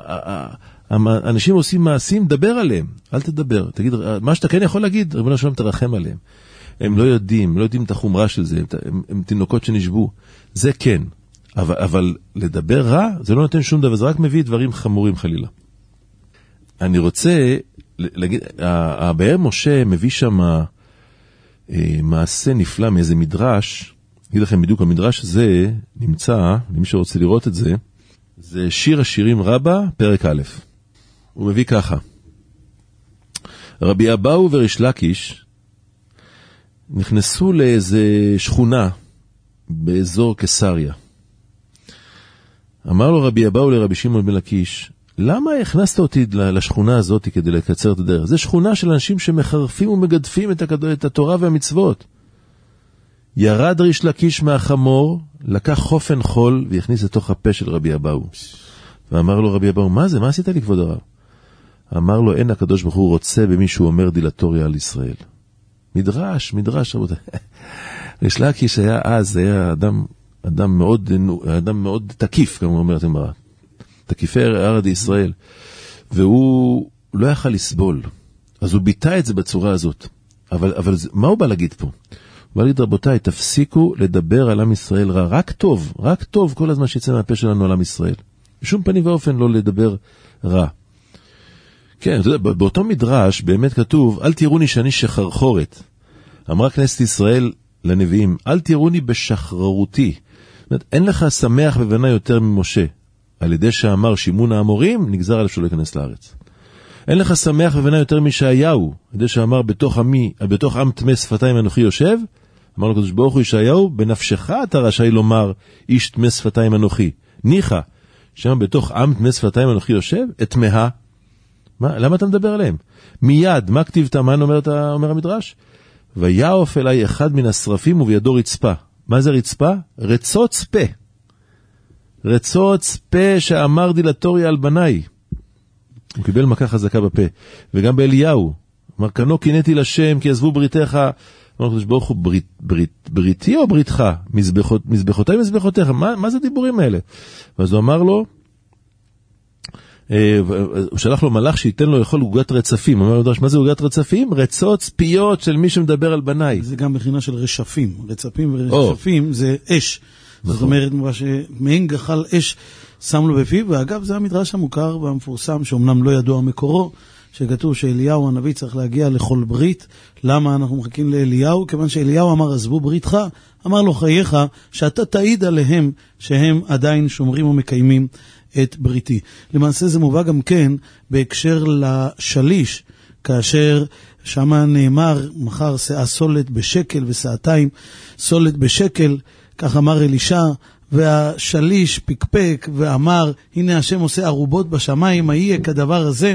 E: אנשים עושים מעשים, דבר עליהם, אל תדבר. תגיד, מה שאתה כן יכול להגיד, רבנו שלום, תרחם עליהם. הם לא יודעים, לא יודעים את החומרה של זה, הם, הם, הם תינוקות שנשבו. זה כן. אבל, אבל לדבר רע, זה לא נותן שום דבר, זה רק מביא דברים חמורים חלילה. אני רוצה להגיד, הבאר משה מביא שם מעשה נפלא מאיזה מדרש, אגיד לכם בדיוק, המדרש הזה נמצא, למי שרוצה לראות את זה, זה שיר השירים רבה, פרק א'. הוא מביא ככה. רבי אבאו וריש לקיש נכנסו לאיזה שכונה באזור קיסריה. אמר לו רבי אבאו לרבי שמעון בן לקיש, למה הכנסת אותי לשכונה הזאת כדי לקצר את הדרך? זה שכונה של אנשים שמחרפים ומגדפים את התורה והמצוות. ירד ריש לקיש מהחמור, לקח חופן חול והכניס לתוך הפה של רבי אבאו. ואמר לו רבי אבאו, מה זה? מה עשית לי כבוד הרב? אמר לו, אין הקדוש ברוך הוא רוצה במישהו אומר דילטוריה על ישראל. מדרש, מדרש, רבותיי. ריש לקיש היה אז, היה אדם, אדם מאוד, אדם מאוד תקיף, כמו אומרת אמרה. תקיפי ארץ ישראל. והוא לא יכל לסבול. אז הוא ביטא את זה בצורה הזאת. אבל, אבל מה הוא בא להגיד פה? הוא בא להגיד, רבותיי, תפסיקו לדבר על עם ישראל רע. רק טוב, רק טוב כל הזמן שיצא מהפה שלנו על עם ישראל. בשום פנים ואופן לא לדבר רע. כן, אתה יודע, באותו מדרש באמת כתוב, אל תראוני שאני שחרחורת. אמרה כנסת ישראל לנביאים, אל תראוני בשחררותי. זאת אומרת, אין לך שמח ובנה יותר ממשה. על ידי שאמר שימון האמורים, נגזר עליו שלא ייכנס לארץ. אין לך שמח ובנה יותר מישעיהו, על ידי שאמר בתוך עמי, בתוך עם תמי שפתיים אנוכי יושב, אמר לו קדוש ברוך הוא ישעיהו, בנפשך אתה רשאי לומר איש תמי שפתיים אנוכי. ניחא, שם בתוך עם תמי שפתיים אנוכי יושב, את מה? מה, למה אתה מדבר עליהם? מיד, מה כתיב תמן, אומר, אומר המדרש? ויעוף אליי אחד מן השרפים ובידו רצפה. מה זה רצפה? רצוץ פה. רצוץ פה שאמר דילטוריה על בניי. הוא קיבל מכה חזקה בפה. וגם באליהו, אמר כנו קינאתי לשם כי עזבו בריתך. אמר קדוש ברוך הוא, ברית, ברית, בריתי או בריתך? מזבחות, מזבחותיי מזבחותיך. מה, מה זה הדיבורים האלה? ואז הוא אמר לו, הוא שלח לו מלאך שייתן לו לאכול עוגת רצפים. אמר לו, מה זה עוגת רצפים? רצוץ פיות של מי שמדבר על בניי.
F: זה גם בחינה של רשפים. רצפים ורצפים זה אש. זאת אומרת, מעין גחל אש שם לו בפיו, ואגב זה המדרש המוכר והמפורסם, שאומנם לא ידוע מקורו, שכתוב שאליהו הנביא צריך להגיע לכל ברית. למה אנחנו מחכים לאליהו? כיוון שאליהו אמר, עזבו בריתך, אמר לו חייך, שאתה תעיד עליהם שהם עדיין שומרים ומקיימים את בריתי. למעשה זה מובא גם כן בהקשר לשליש, כאשר שמה נאמר, מחר שאה סולת בשקל ושעתיים סולת בשקל, כך אמר אלישע, והשליש פקפק ואמר, הנה השם עושה ערובות בשמיים, מה יהיה כדבר הזה?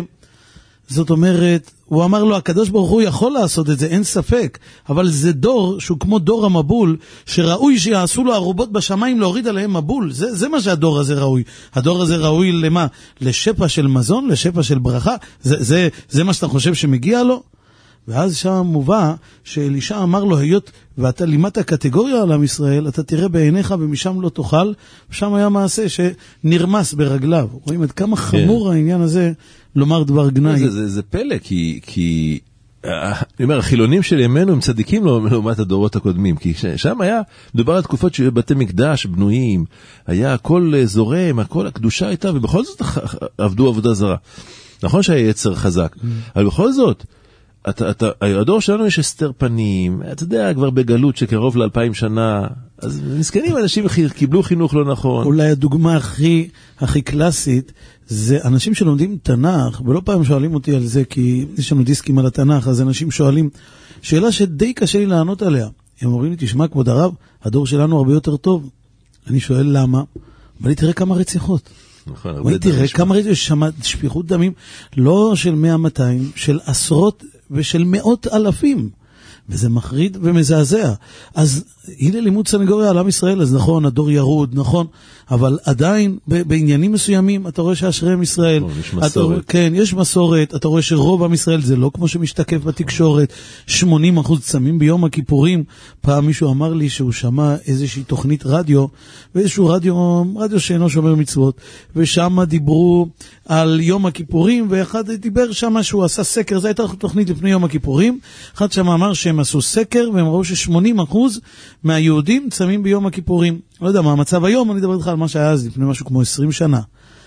F: זאת אומרת, הוא אמר לו, הקדוש ברוך הוא יכול לעשות את זה, אין ספק, אבל זה דור שהוא כמו דור המבול, שראוי שיעשו לו ערובות בשמיים להוריד עליהם מבול. זה, זה מה שהדור הזה ראוי. הדור הזה ראוי למה? לשפע של מזון, לשפע של ברכה. זה, זה, זה מה שאתה חושב שמגיע לו? ואז שם מובא שאלישע אמר לו, היות ואתה לימדת קטגוריה על עם ישראל, אתה תראה בעיניך ומשם לא תאכל, ושם היה מעשה שנרמס ברגליו. רואים עד כמה חמור העניין הזה לומר דבר גנאי.
E: זה, זה, זה פלא, כי, כי אני אומר, החילונים של ימינו הם צדיקים לעומת הדורות הקודמים, כי שם היה, מדובר על תקופות שהיו בתי מקדש בנויים, היה הכל זורם, הכל הקדושה הייתה, ובכל זאת עבדו עבודה זרה. נכון שהיה יצר חזק, אבל בכל זאת, אתה, אתה, הדור שלנו יש הסתר פנים, אתה יודע, כבר בגלות שקרוב לאלפיים שנה, אז נזכנים אנשים קיבלו חינוך לא נכון.
F: אולי הדוגמה הכי, הכי קלאסית, זה אנשים שלומדים תנ"ך, ולא פעם שואלים אותי על זה, כי יש לנו דיסקים על התנ"ך, אז אנשים שואלים, שאלה שדי קשה לי לענות עליה. הם אומרים לי, תשמע כבוד הרב, הדור שלנו הרבה יותר טוב. אני שואל למה, אבל תראה כמה רציחות.
E: נכון,
F: הרבה תראה כמה רציחות, יש שם שפיכות דמים, לא של מאה מאתיים, של עשרות ושל מאות אלפים. וזה מחריד ומזעזע. אז הנה לימוד סנגוריה על עם ישראל, אז נכון, הדור ירוד, נכון, אבל עדיין בעניינים מסוימים אתה רואה שאשריהם ישראל,
E: יש מסורת.
F: אתה, כן, יש מסורת, אתה רואה שרוב עם ישראל זה לא כמו שמשתקף בתקשורת, שמונים אחוז צמים ביום הכיפורים. פעם מישהו אמר לי שהוא שמע איזושהי תוכנית רדיו, ואיזשהו רדיו, רדיו שאינו שומר מצוות, ושם דיברו על יום הכיפורים, ואחד דיבר שם שהוא עשה סקר, זו הייתה תוכנית לפני יום הכיפורים, אחד שם אמר שהם עשו סקר, והם ראו ש-שמונים אחוז מהיהודים צמים ביום הכיפורים. לא יודע מה המצב היום, אני אדבר איתך על מה שהיה אז לפני משהו כמו עשרים שנה.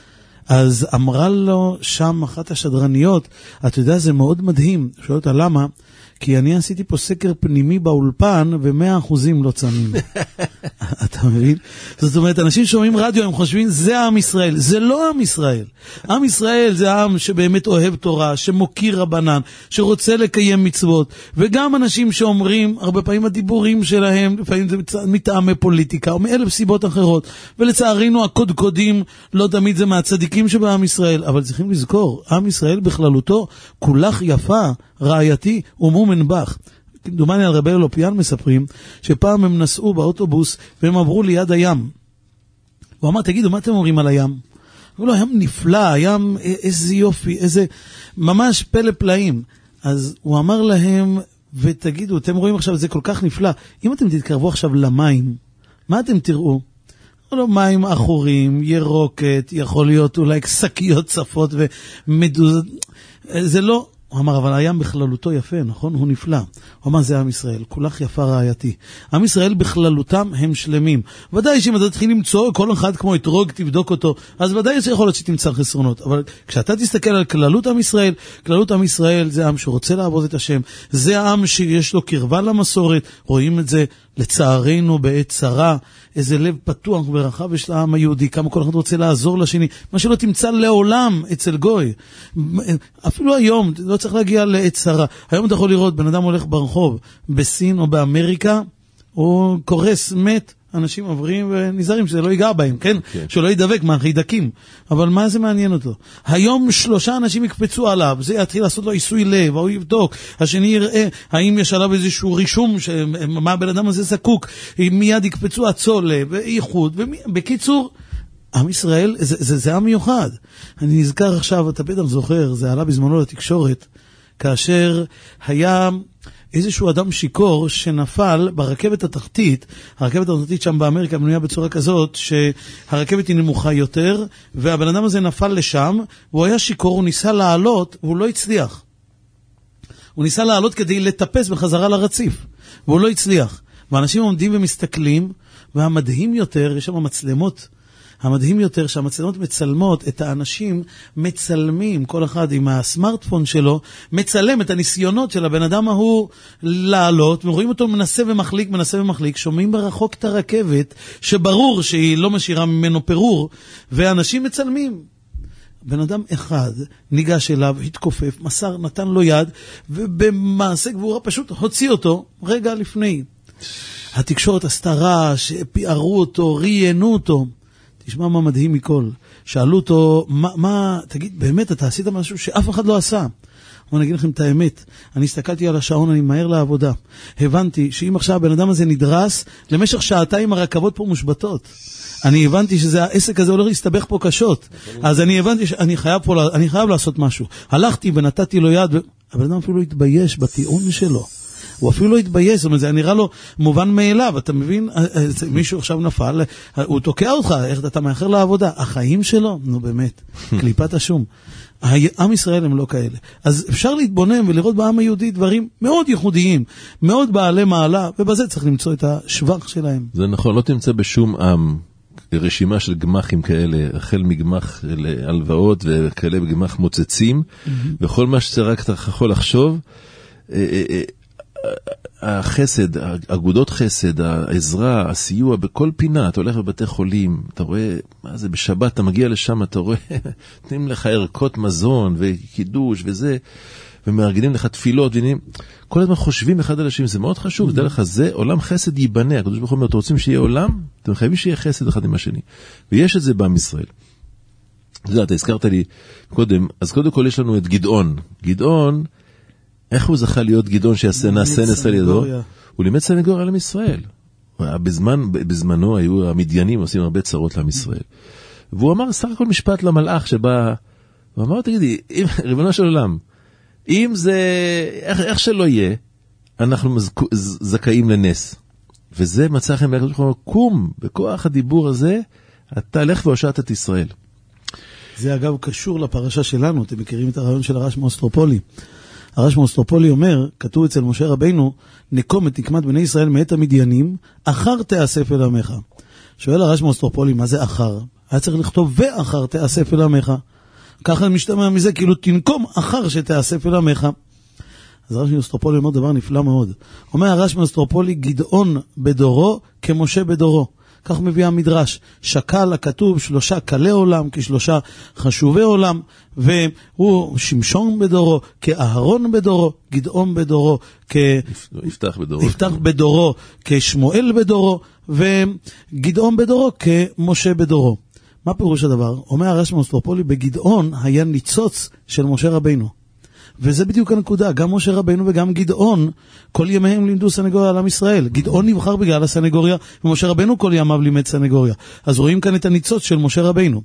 F: אז אמרה לו שם אחת השדרניות, אתה יודע, זה מאוד מדהים. שואל אותה למה? כי אני עשיתי פה סקר פנימי באולפן, ומאה אחוזים לא צמים. אתה מבין? זאת אומרת, אנשים שומעים רדיו, הם חושבים, זה עם ישראל. זה לא עם ישראל. עם ישראל זה עם שבאמת אוהב תורה, שמוקיר רבנן, שרוצה לקיים מצוות. וגם אנשים שאומרים, הרבה פעמים הדיבורים שלהם, לפעמים זה מטעמי פוליטיקה, או מאלף סיבות אחרות. ולצערינו, הקודקודים, לא תמיד זה מהצדיקים שבעם ישראל. אבל צריכים לזכור, עם ישראל בכללותו, כולך יפה, רעייתי ומומן בך. דומני על רבי אלופיאן מספרים שפעם הם נסעו באוטובוס והם עברו ליד הים. הוא אמר, תגידו, מה אתם אומרים על הים? הוא לא, הים נפלא, הים איזה יופי, איזה ממש פלא פלאים. אז הוא אמר להם, ותגידו, אתם רואים עכשיו, זה כל כך נפלא, אם אתם תתקרבו עכשיו למים, מה אתם תראו? לא מים אחורים, ירוקת, יכול להיות אולי שקיות צפות ומדוזות, זה לא, הוא אמר, אבל הים בכללותו יפה, נכון? הוא נפלא. הוא אמר, זה עם ישראל, כולך יפה רעייתי. עם ישראל בכללותם הם שלמים. ודאי שאם אתה תתחיל למצוא כל אחד כמו אתרוג, תבדוק אותו, אז ודאי שיכול להיות שתמצא חסרונות. אבל כשאתה תסתכל על כללות עם ישראל, כללות עם ישראל זה עם שרוצה לעבוד את השם, זה העם שיש לו קרבה למסורת, רואים את זה לצערנו בעת צרה, איזה לב פתוח ורחב יש לעם היהודי, כמה כל אחד רוצה לעזור לשני, מה שלא תמצא לעולם אצל גוי. אפילו היום, לא צריך להגיע לעת צרה. היום אתה יכול לראות, בן אדם הולך ברחוב, בסין או באמריקה, הוא קורס, מת, אנשים עוברים ונזהרים שזה לא ייגע בהם, כן? כן. שלא ידבק מהחידקים. אבל מה זה מעניין אותו? היום שלושה אנשים יקפצו עליו, זה יתחיל לעשות לו עיסוי לב, או יבדוק, השני יראה האם יש עליו איזשהו רישום, מה הבן אדם הזה זקוק, מיד יקפצו עצו לב, איחוד, בקיצור, עם ישראל, זה, זה, זה עם מיוחד. אני נזכר עכשיו, אתה בטח זוכר, זה עלה בזמנו לתקשורת, כאשר היה איזשהו אדם שיקור שנפל ברכבת התחתית, הרכבת התחתית שם באמריקה בנויה בצורה כזאת, שהרכבת היא נמוכה יותר, והבן אדם הזה נפל לשם, והוא היה שיקור, הוא ניסה לעלות, והוא לא הצליח. הוא ניסה לעלות כדי לטפס בחזרה לרציף, והוא לא הצליח. ואנשים עומדים ומסתכלים, והמדהים יותר, יש שם מצלמות, המדהים יותר שהמצלמות מצלמות את האנשים, מצלמים, כל אחד עם הסמארטפון שלו, מצלם את הניסיונות של הבן אדם ההוא לעלות, ורואים אותו מנסה ומחליק, מנסה ומחליק, שומעים ברחוק את הרכבת, שברור שהיא לא משאירה ממנו פירור, ואנשים מצלמים. בן אדם אחד ניגש אליו, התכופף, מסר, נתן לו יד, ובמעשה גבורה פשוט הוציא אותו רגע לפני. התקשורת עשתה רעש, פיארו אותו, ראיינו אותו. תשמע מה מדהים מכל. שאלו אותו, מה, מה, תגיד, באמת אתה עשית משהו שאף אחד לא עשה? אני אגיד לכם את האמת. אני הסתכלתי על השעון, אני מהר לעבודה. הבנתי שאם עכשיו הבן אדם הזה נדרס, למשך שעתיים הרכבות פה מושבתות. אני הבנתי שזה, העסק הזה הולך להסתבך פה קשות. אז אני הבנתי שאני חייב פה, אני חייב לעשות משהו. הלכתי ונתתי לו יד, הבן אדם אפילו התבייש בטיעון שלו. הוא אפילו לא התבייש, זאת אומרת, זה נראה לו מובן מאליו, אתה מבין? מישהו עכשיו נפל, הוא תוקע אותך, איך אתה מאחר לעבודה? החיים שלו? נו באמת, קליפת השום. עם ישראל הם לא כאלה. אז אפשר להתבונן ולראות בעם היהודי דברים מאוד ייחודיים, מאוד בעלי מעלה, ובזה צריך למצוא את השבח שלהם.
E: זה נכון, לא תמצא בשום עם רשימה של גמחים כאלה, החל מגמח להלוואות וכאלה בגמח מוצצים, וכל מה שרק אתה יכול לחשוב, החסד, אגודות חסד, העזרה, הסיוע, בכל פינה, אתה הולך בבתי חולים, אתה רואה, מה זה, בשבת אתה מגיע לשם, אתה רואה, נותנים לך ערכות מזון וקידוש וזה, ומארגנים לך תפילות, ועניינים, כל הזמן חושבים אחד על השני, זה מאוד חשוב, זה לך, זה עולם חסד ייבנה, הקדוש ברוך הוא אומר, אתם רוצים שיהיה עולם, אתם חייבים שיהיה חסד אחד עם השני, ויש את זה בעם ישראל. זה, אתה הזכרת לי קודם, אז קודם כל יש לנו את גדעון, גדעון, איך הוא זכה להיות גדעון שיעשה נעשה נסה לידו? הוא לימד סנגוריה לעם ישראל. בזמן, בזמנו היו המדיינים עושים הרבה צרות לעם ישראל. והוא אמר סך הכל משפט למלאך שבא, הוא אמר, תגידי, אם, ריבונו של עולם, אם זה, איך, איך שלא יהיה, אנחנו זכאים לנס. וזה מצא לכם, קום, בכוח הדיבור הזה, אתה הלך והושעת את ישראל.
F: זה אגב קשור לפרשה שלנו, אתם מכירים את הרעיון של הרש מאוסטרופולי. הרש מאוסטרופולי אומר, כתוב אצל משה רבינו, נקום את נקמת בני ישראל מאת המדיינים, אחר תאסף אל עמך. שואל הרש מאוסטרופולי, מה זה אחר? היה צריך לכתוב ואחר תאסף אל עמך. ככה משתמע מזה, כאילו תנקום אחר שתאסף אל עמך. אז הרש מאוסטרופולי אומר דבר נפלא מאוד. אומר הרש מאוסטרופולי, גדעון בדורו כמשה בדורו. כך מביא המדרש, שקל הכתוב שלושה קלי עולם כשלושה חשובי עולם, והוא שמשון בדורו, כאהרון בדורו, גדעון בדורו, כ...
E: יפתח בדורו,
F: יפתח בדורו כשמואל בדורו, וגדעון בדורו כמשה בדורו. מה פירוש הדבר? אומר הרש מאוסטרופולי, בגדעון היה ניצוץ של משה רבינו. וזה בדיוק הנקודה, גם משה רבינו וגם גדעון, כל ימיהם לימדו סנגוריה על עם ישראל. גדעון נבחר בגלל הסנגוריה, ומשה רבינו כל ימיו לימד סנגוריה. אז רואים כאן את הניצוץ של משה רבינו.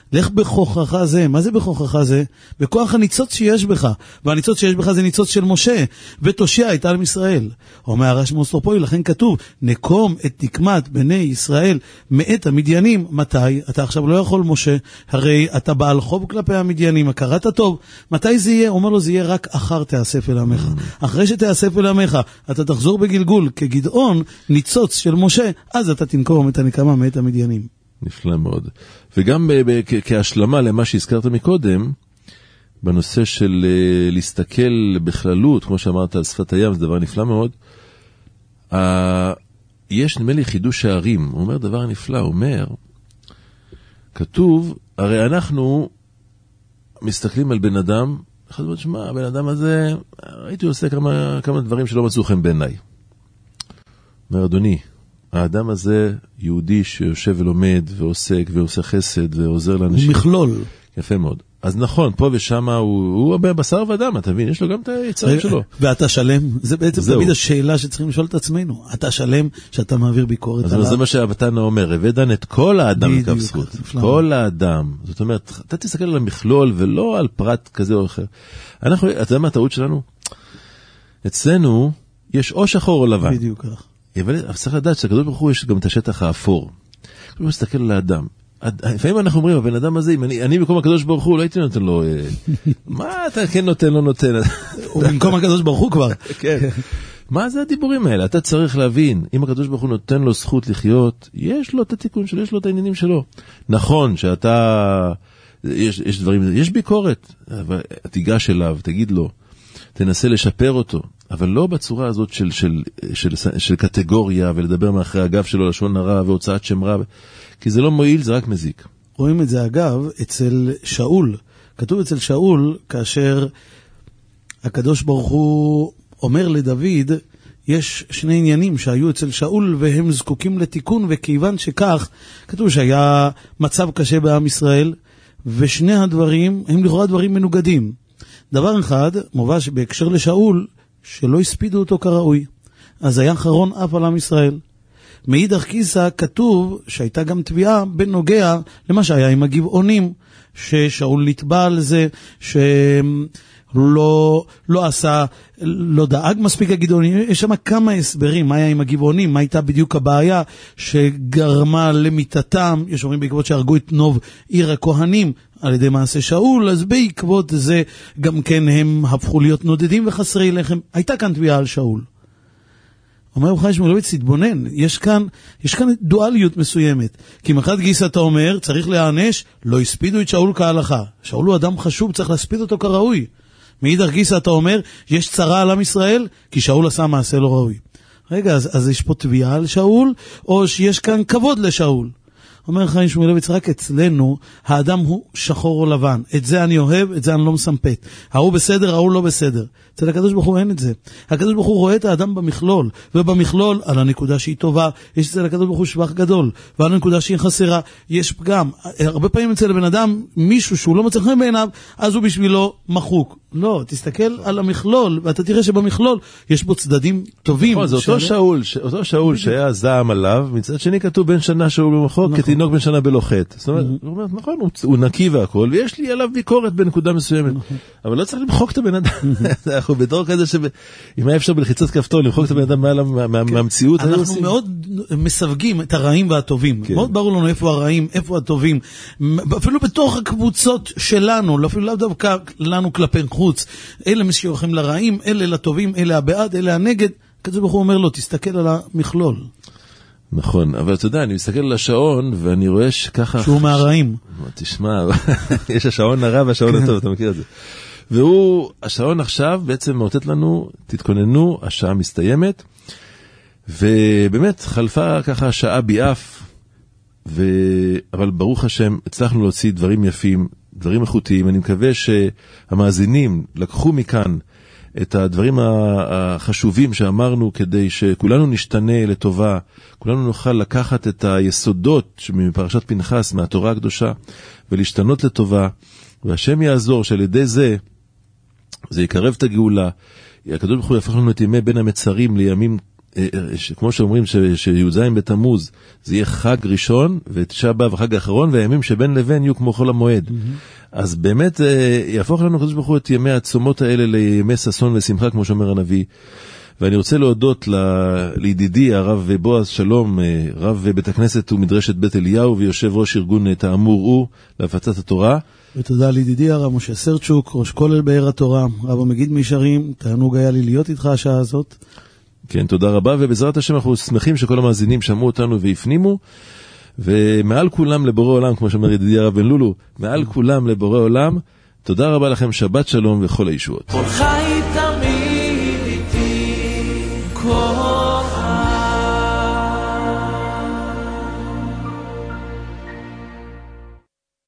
F: לך בכוחך זה. מה זה בכוחך זה? בכוח הניצוץ שיש בך. והניצוץ שיש בך זה ניצוץ של משה, ותושיע את עם ישראל. אומר הרש"י מאוסטרופולי, לכן כתוב, נקום את נקמת בני ישראל מאת המדיינים. מתי? אתה עכשיו לא יכול, משה, הרי אתה בעל חוב כלפי המדיינים, הכרת הטוב. מתי זה יהיה? אומר לו, זה יהיה רק אחר תאסף אל עמך. אחרי שתאסף אל עמך, אתה תחזור בגלגול כגדעון, ניצוץ של משה, אז אתה תנקום את הנקמה מאת המדיינים.
E: נפלא מאוד. וגם כהשלמה למה שהזכרת מקודם, בנושא של להסתכל בכללות, כמו שאמרת על שפת הים, זה דבר נפלא מאוד. יש נדמה לי חידוש הערים, הוא אומר דבר נפלא, הוא אומר, כתוב, הרי אנחנו מסתכלים על בן אדם, אחד אומר, שמה, הבן אדם הזה, הייתי עושה כמה, כמה דברים שלא מצאו חן בעיניי. אומר, אדוני, האדם הזה יהודי שיושב ולומד ועוסק ועושה חסד ועוזר לאנשים.
F: הוא מכלול.
E: יפה מאוד. אז נכון, פה ושם הוא, הוא בשר ודם, אתה מבין? יש לו גם את היצרים שלו.
F: ואתה שלם? זה בעצם תמיד השאלה שצריכים לשאול את עצמנו. אתה שלם שאתה מעביר ביקורת עליו?
E: אז זה מה שהבתן אומר, הבדן את כל האדם לכף זכות. כל האדם. זאת אומרת, אתה תסתכל על המכלול ולא על פרט כזה או אחר. אנחנו, אתה יודע מה הטעות שלנו? אצלנו יש או שחור או לבן.
F: בדיוק כך.
E: אבל צריך לדעת שהקדוש ברוך הוא יש גם את השטח האפור. כשאתה מסתכל על האדם, לפעמים אנחנו אומרים, הבן אדם הזה, אם אני, אני במקום הקדוש ברוך הוא, לא הייתי נותן לו, מה אתה כן נותן, לא נותן?
F: הוא במקום הקדוש ברוך הוא כבר.
E: כן. מה זה הדיבורים האלה? אתה צריך להבין, אם הקדוש ברוך הוא נותן לו זכות לחיות, יש לו את התיקון שלו, יש לו את העניינים שלו. נכון שאתה, יש, יש דברים, יש ביקורת, אבל תיגש אליו, תגיד לו, תנסה לשפר אותו, אבל לא בצורה הזאת של, של, של, של, של קטגוריה, ולדבר מאחרי הגב שלו לשון הרע והוצאת שם רע, כי זה לא מועיל, זה רק מזיק.
F: רואים את זה אגב אצל שאול. כתוב אצל שאול, כאשר הקדוש ברוך הוא אומר לדוד, יש שני עניינים שהיו אצל שאול והם זקוקים לתיקון, וכיוון שכך, כתוב שהיה מצב קשה בעם ישראל, ושני הדברים הם לכאורה דברים מנוגדים. דבר אחד, מובא שבהקשר לשאול, שלא הספידו אותו כראוי. אז היה חרון אף על עם ישראל. מאידך גיסא כתוב שהייתה גם תביעה בנוגע למה שהיה עם הגבעונים, ששאול נתבע על זה, שלא לא עשה, לא דאג מספיק הגבעונים. יש שם כמה הסברים, מה היה עם הגבעונים, מה הייתה בדיוק הבעיה שגרמה למיתתם. יש אומרים בעקבות שהרגו את נוב עיר הכהנים על ידי מעשה שאול, אז בעקבות זה גם כן הם הפכו להיות נודדים וחסרי לחם. הייתה כאן תביעה על שאול. אומר רב חיים שמואלוביץ, תתבונן, יש כאן, יש כאן דואליות מסוימת. כי מחד גיסא אתה אומר, צריך להענש, לא הספידו את שאול כהלכה. שאול הוא אדם חשוב, צריך להספיד אותו כראוי. מאידך גיסא אתה אומר, יש צרה על עם ישראל, כי שאול עשה מעשה לא ראוי. רגע, אז, אז יש פה תביעה על שאול, או שיש כאן כבוד לשאול? אומר חיים שמואלוביץ, רק אצלנו האדם הוא שחור או לבן. את זה אני אוהב, את זה אני לא מסמפת. ההוא בסדר, ההוא לא בסדר. אצל הקדוש ברוך הוא אין את זה. הקדוש ברוך הוא רואה את האדם במכלול, ובמכלול על הנקודה שהיא טובה, יש אצל הקדוש ברוך הוא שבח גדול, ועל הנקודה שהיא חסרה, יש פגם. הרבה פעמים אצל הבן אדם, מישהו שהוא לא מצא חן בעיניו, אז הוא בשבילו מחוק. לא, תסתכל על המכלול, ואתה תראה שבמכלול יש בו צדדים טובים.
E: זה אותו שאול, אותו שאול שהיה זעם עליו, מצד שני כתוב בן שנה שאול במחוק, כתינוק בן שנה בלוחת. זאת אומרת, הוא אומר, נכון, הוא נקי והכל, ויש לי עליו ביקורת בנקודה מסוימת. אבל לא צריך למחוק את הבן אדם. אנחנו בתור כזה שאם היה אפשר בלחיצת כפתור, למחוק את הבן אדם מהמציאות.
F: אנחנו מאוד מסווגים את הרעים והטובים. מאוד ברור לנו איפה הרעים, איפה הטובים. אפילו בתוך הקבוצות שלנו, אפילו לאו דווקא לנו כלפי חוץ. אלה משייכים לרעים, אלה לטובים, אלה הבעד, אלה הנגד. הקדוש ברוך הוא אומר לו, תסתכל על המכלול.
E: נכון, אבל אתה יודע, אני מסתכל על השעון, ואני רואה שככה...
F: שהוא מהרעים.
E: תשמע, יש השעון הרע והשעון הטוב, אתה מכיר את זה. והוא, השעון עכשיו בעצם מאותת לנו, תתכוננו, השעה מסתיימת, ובאמת חלפה ככה שעה ביעף, ו... אבל ברוך השם, הצלחנו להוציא דברים יפים, דברים איכותיים. אני מקווה שהמאזינים לקחו מכאן את הדברים החשובים שאמרנו, כדי שכולנו נשתנה לטובה, כולנו נוכל לקחת את היסודות מפרשת פנחס, מהתורה הקדושה, ולהשתנות לטובה, והשם יעזור שעל ידי זה, זה יקרב את הגאולה. הקדוש ברוך הוא יהפוך לנו את ימי בין המצרים לימים כמו שאומרים שי"ז בתמוז זה יהיה חג ראשון ותשעה באב החג האחרון, והימים שבין לבין יהיו כמו חול המועד. אז באמת יהפוך לנו הקדוש ברוך הוא את ימי הצומות האלה לימי ששון ושמחה, כמו שאומר הנביא. ואני רוצה להודות לידידי הרב בועז שלום, רב בית הכנסת ומדרשת בית אליהו ויושב ראש ארגון תאמור הוא להפצת התורה.
F: ותודה לידידי הרב משה סרצ'וק, ראש כולל באר התורה, רב המגיד מישרים. תענוג היה לי להיות איתך השעה הזאת.
E: כן, תודה רבה, ובעזרת השם אנחנו שמחים שכל המאזינים שמעו אותנו והפנימו, ומעל כולם לבורא עולם, כמו שאומר ידידי הרב בן לולו, מעל כולם לבורא עולם. תודה רבה לכם, שבת שלום וכל הישועות.